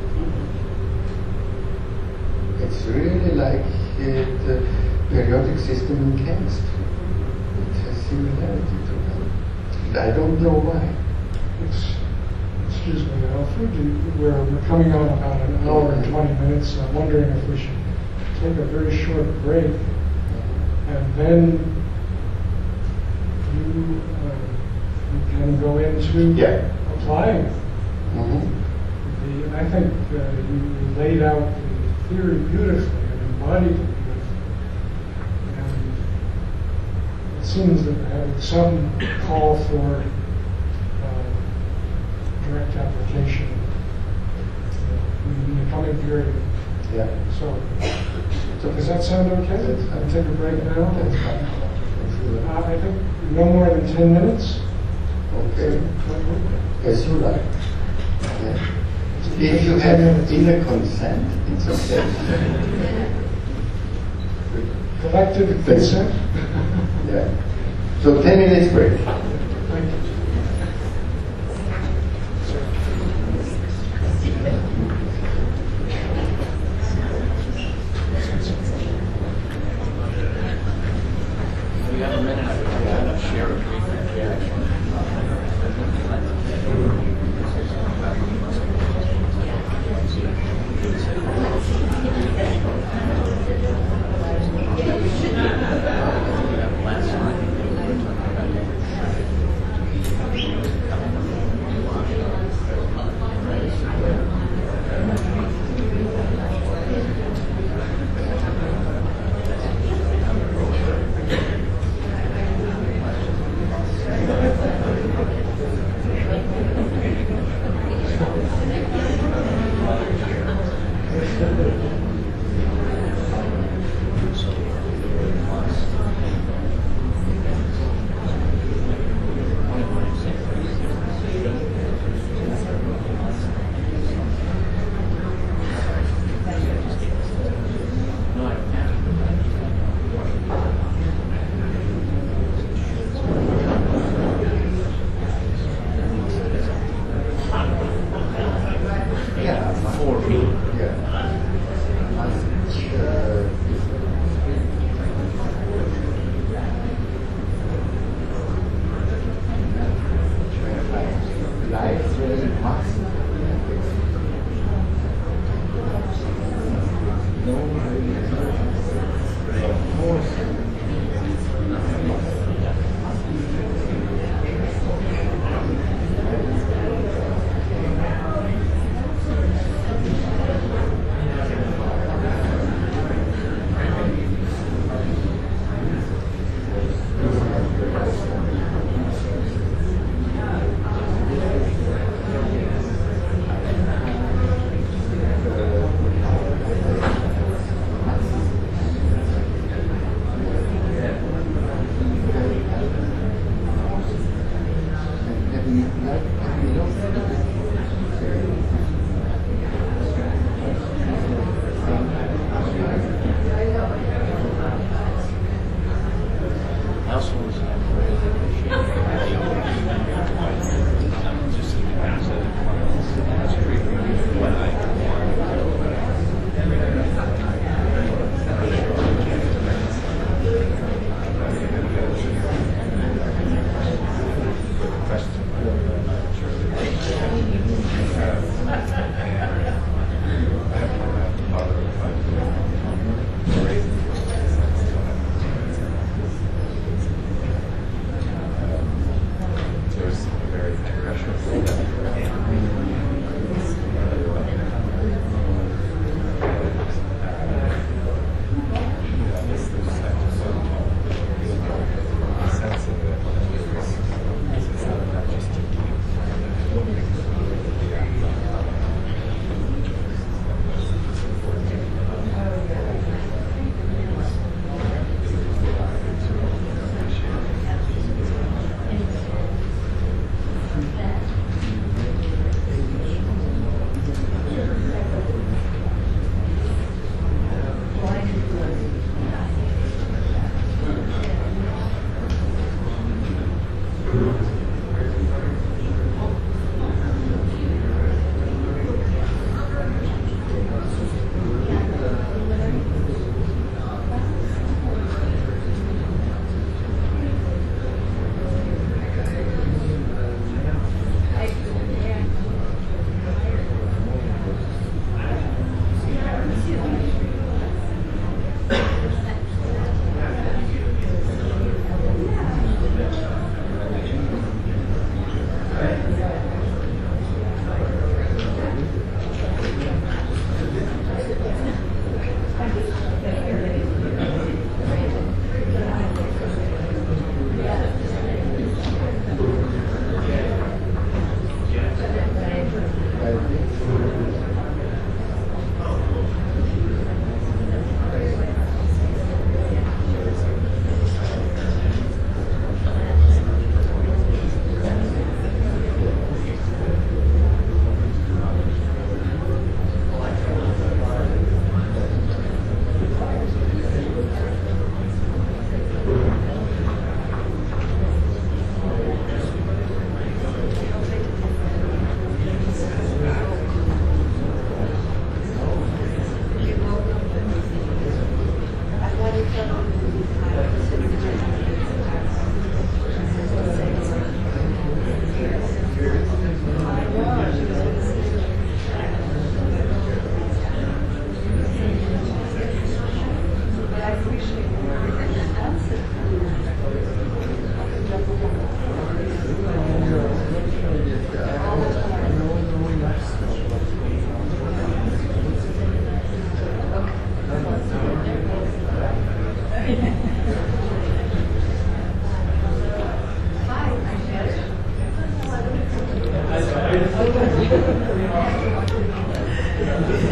it. It's really like uh, the periodic system in chemistry. It has similarity to that. And I don't know why. Ex- Excuse me, Alfred, you- we're we're coming on about an hour and twenty minutes. I'm wondering if we should take a very short break, and then you, uh, you can go into Yeah. applying. Mm-hmm. The, I think uh, you, you laid out the theory beautifully and embodied it beautifully. And it seems that having some call for uh, direct application uh, in the coming period. Yeah. So, so does that sound okay? I'll take a break now. That's fine. Uh, I think no more than ten minutes. Okay. Uh, As you like. Yeah. If you have inner consent, it's okay. Collective consent? Yeah. So ten minutes break. Thank you. We have a minute. I will share a brief reaction. have to